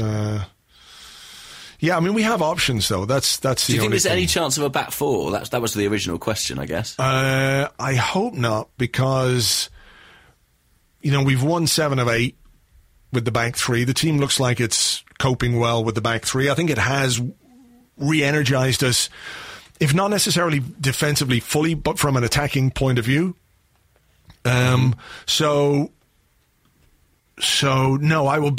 we have options though. That's the only thing. Do you think there's any chance of a back four? That was the original question, I guess. I hope not, because we've won 7 of 8 with the back three. The team looks like it's coping well with the back three. I think it has re-energized us, if not necessarily defensively fully, but from an attacking point of view. So no, I'd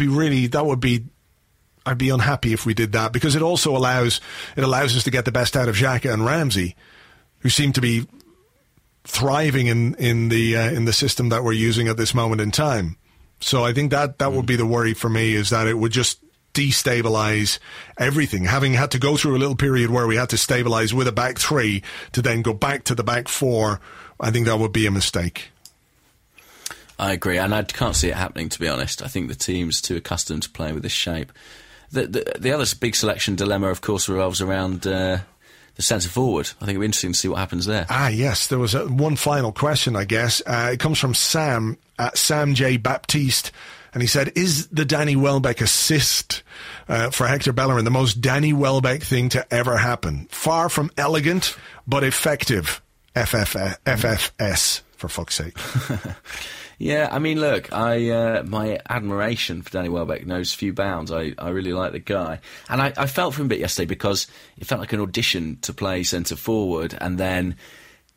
be unhappy if we did that, because it also allows us to get the best out of Xhaka and Ramsey, who seem to be thriving in the system that we're using at this moment in time. So I think that would be the worry for me, is that it would just destabilise everything. Having had to go through a little period where we had to stabilise with a back three to then go back to the back four, I think that would be a mistake. I agree, and I can't see it happening, to be honest. I think the team's too accustomed to playing with this shape. The other big selection dilemma, of course, revolves around the centre forward. I think it'll be interesting to see what happens there. Yes, there was one final question, I guess. It comes from Sam J. Baptiste, and he said, is the Danny Welbeck assist for Hector Bellerin the most Danny Welbeck thing to ever happen? Far from elegant, but effective. FFS, for fuck's sake. Yeah, I mean, look, my admiration for Danny Welbeck knows few bounds. I really like the guy. And I felt for him a bit yesterday, because it felt like an audition to play centre forward, and then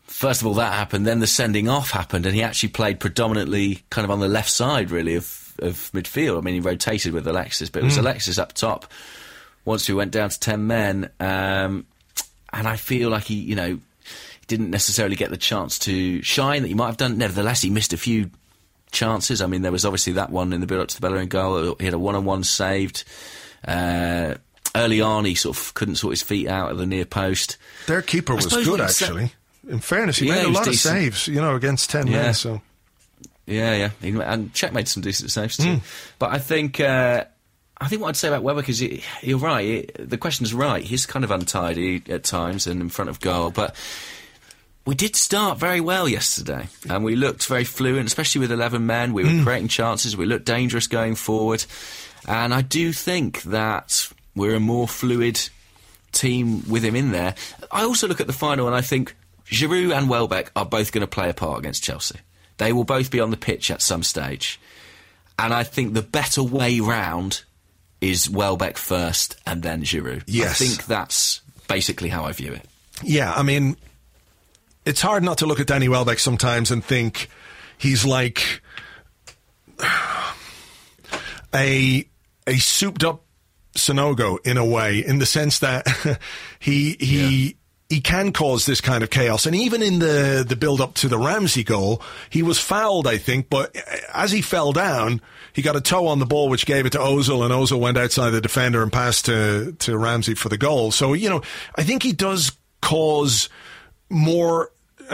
first of all, that happened, then the sending off happened, and he actually played predominantly kind of on the left side, really, of midfield. I mean, he rotated with Alexis, but it was Alexis up top once we went down to 10 men. And I feel like he didn't necessarily get the chance to shine that he might have done. Nevertheless, he missed a few chances. I mean, there was obviously that one in the build-up to the Bellerin goal. He had a one-on-one saved. Early on, he sort of couldn't sort his feet out of the near post. Their keeper was good, actually. In fairness, he made a lot of saves, against 10 men. So. Yeah. And Czech made some decent saves too. But I think what I'd say about Welbeck is you're right. The question's right. He's kind of untidy at times and in front of goal, but we did start very well yesterday, and we looked very fluent, especially with 11 men. We were creating chances. We looked dangerous going forward, and I do think that we're a more fluid team with him in there. I also look at the final and I think Giroud and Welbeck are both going to play a part against Chelsea. They will both be on the pitch at some stage, and I think the better way round is Welbeck first and then Giroud. Yes. I think that's basically how I view it. Yeah, I mean, it's hard not to look at Danny Welbeck sometimes and think he's like a souped-up Sonogo in a way, in the sense that he can cause this kind of chaos. And even in the build-up to the Ramsey goal, he was fouled, I think, but as he fell down, he got a toe on the ball, which gave it to Ozil, and Ozil went outside the defender and passed to Ramsey for the goal. So, I think he does cause more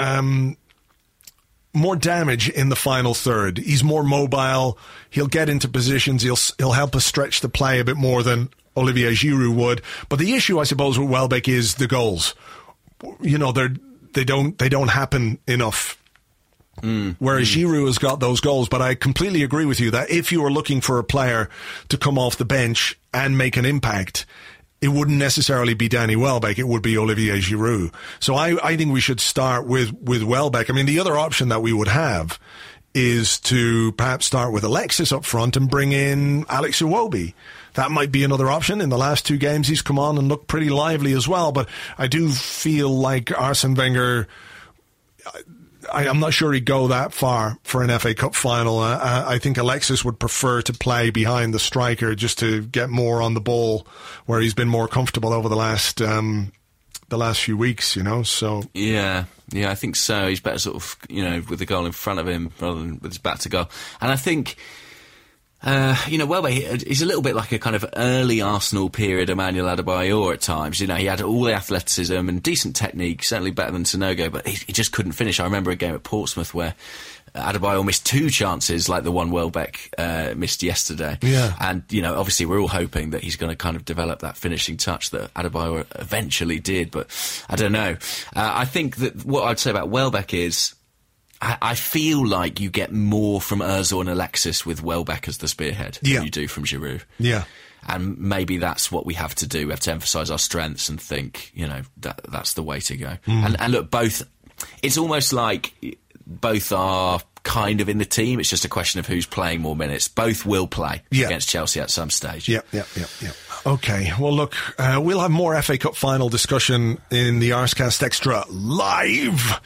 damage in the final third. He's more mobile. He'll get into positions. He'll help us stretch the play a bit more than Olivier Giroud would. But the issue, I suppose, with Welbeck is the goals. They don't happen enough. Whereas Giroud has got those goals. But I completely agree with you that if you were looking for a player to come off the bench and make an impact, it wouldn't necessarily be Danny Welbeck. It would be Olivier Giroud. So I think we should start with Welbeck. I mean, the other option that we would have is to perhaps start with Alexis up front and bring in Alex Iwobi. That might be another option. In the last 2 games, he's come on and looked pretty lively as well. But I do feel like Arsene Wenger, I'm not sure he'd go that far for an FA Cup final. I think Alexis would prefer to play behind the striker just to get more on the ball, where he's been more comfortable over the last few weeks, so. Yeah, I think so. He's better sort of, with the goal in front of him rather than with his back to goal. And I think, Welbeck, he's a little bit like a kind of early Arsenal period Emmanuel Adebayor at times. He had all the athleticism and decent technique, certainly better than Sonogo, but he just couldn't finish. I remember a game at Portsmouth where Adebayor missed 2 chances like the one Welbeck missed yesterday. Yeah. And, obviously we're all hoping that he's going to kind of develop that finishing touch that Adebayor eventually did, but I don't know. I think that what I'd say about Welbeck is I feel like you get more from Ozil and Alexis with Welbeck as the spearhead than you do from Giroud. Yeah. And maybe that's what we have to do. We have to emphasise our strengths and think, that's the way to go. And look, it's almost like both are kind of in the team. It's just a question of who's playing more minutes. Both will play against Chelsea at some stage. Yeah. Okay, well, look, we'll have more FA Cup final discussion in the Arscast Extra live,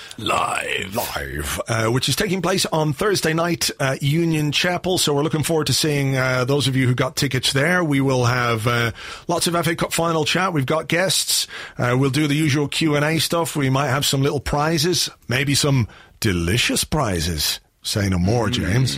which is taking place on Thursday night at Union Chapel. So we're looking forward to seeing those of you who got tickets there. We will have lots of FA Cup final chat. We've got guests. We'll do the usual Q&A stuff. We might have some little prizes, maybe some delicious prizes. Say no more, James.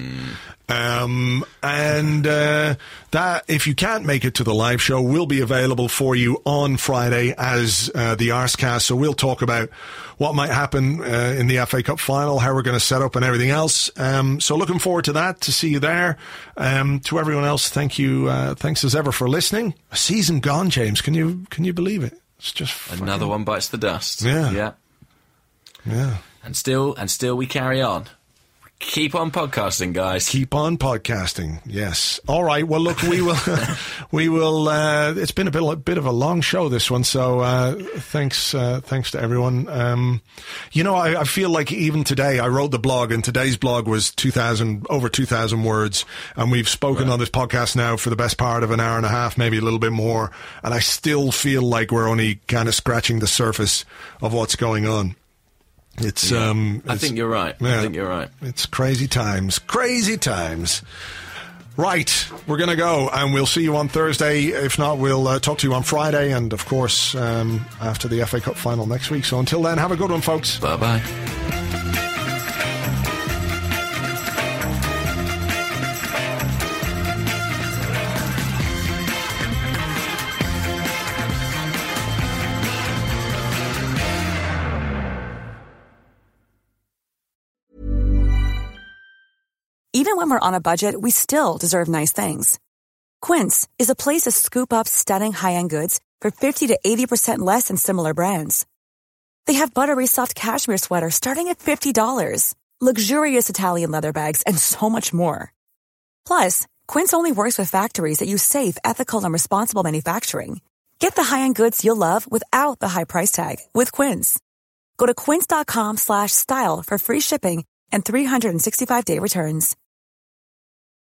That, if you can't make it to the live show, will be available for you on Friday as the Arscast. So we'll talk about what might happen in the FA Cup final, how we're going to set up and everything else. So looking forward to that, to see you there. To everyone else, thank you. Thanks as ever for listening. A season gone, James. Can you believe it? It's just another one bites the dust. Yeah. And still we carry on. Keep on podcasting, guys. Keep on podcasting. Yes. All right. Well, look, we will. It's been a bit of a long show, this one. So thanks to everyone. I feel like even today I wrote the blog, and today's blog was over 2,000 words, and we've spoken on this podcast now for the best part of an hour and a half, maybe a little bit more, and I still feel like we're only kind of scratching the surface of what's going on. It's. I think you're right. Yeah, I think you're right. It's crazy times. Crazy times. Right, we're going to go, and we'll see you on Thursday. If not, we'll talk to you on Friday, and of course, after the FA Cup final next week. So until then, have a good one, folks. Bye-bye. Even when we're on a budget, we still deserve nice things. Quince is a place to scoop up stunning high-end goods for 50 to 80% less than similar brands. They have buttery soft cashmere sweaters starting at $50, luxurious Italian leather bags, and so much more. Plus, Quince only works with factories that use safe, ethical, and responsible manufacturing. Get the high-end goods you'll love without the high price tag with Quince. Go to quince.com/style for free shipping and 365-day returns.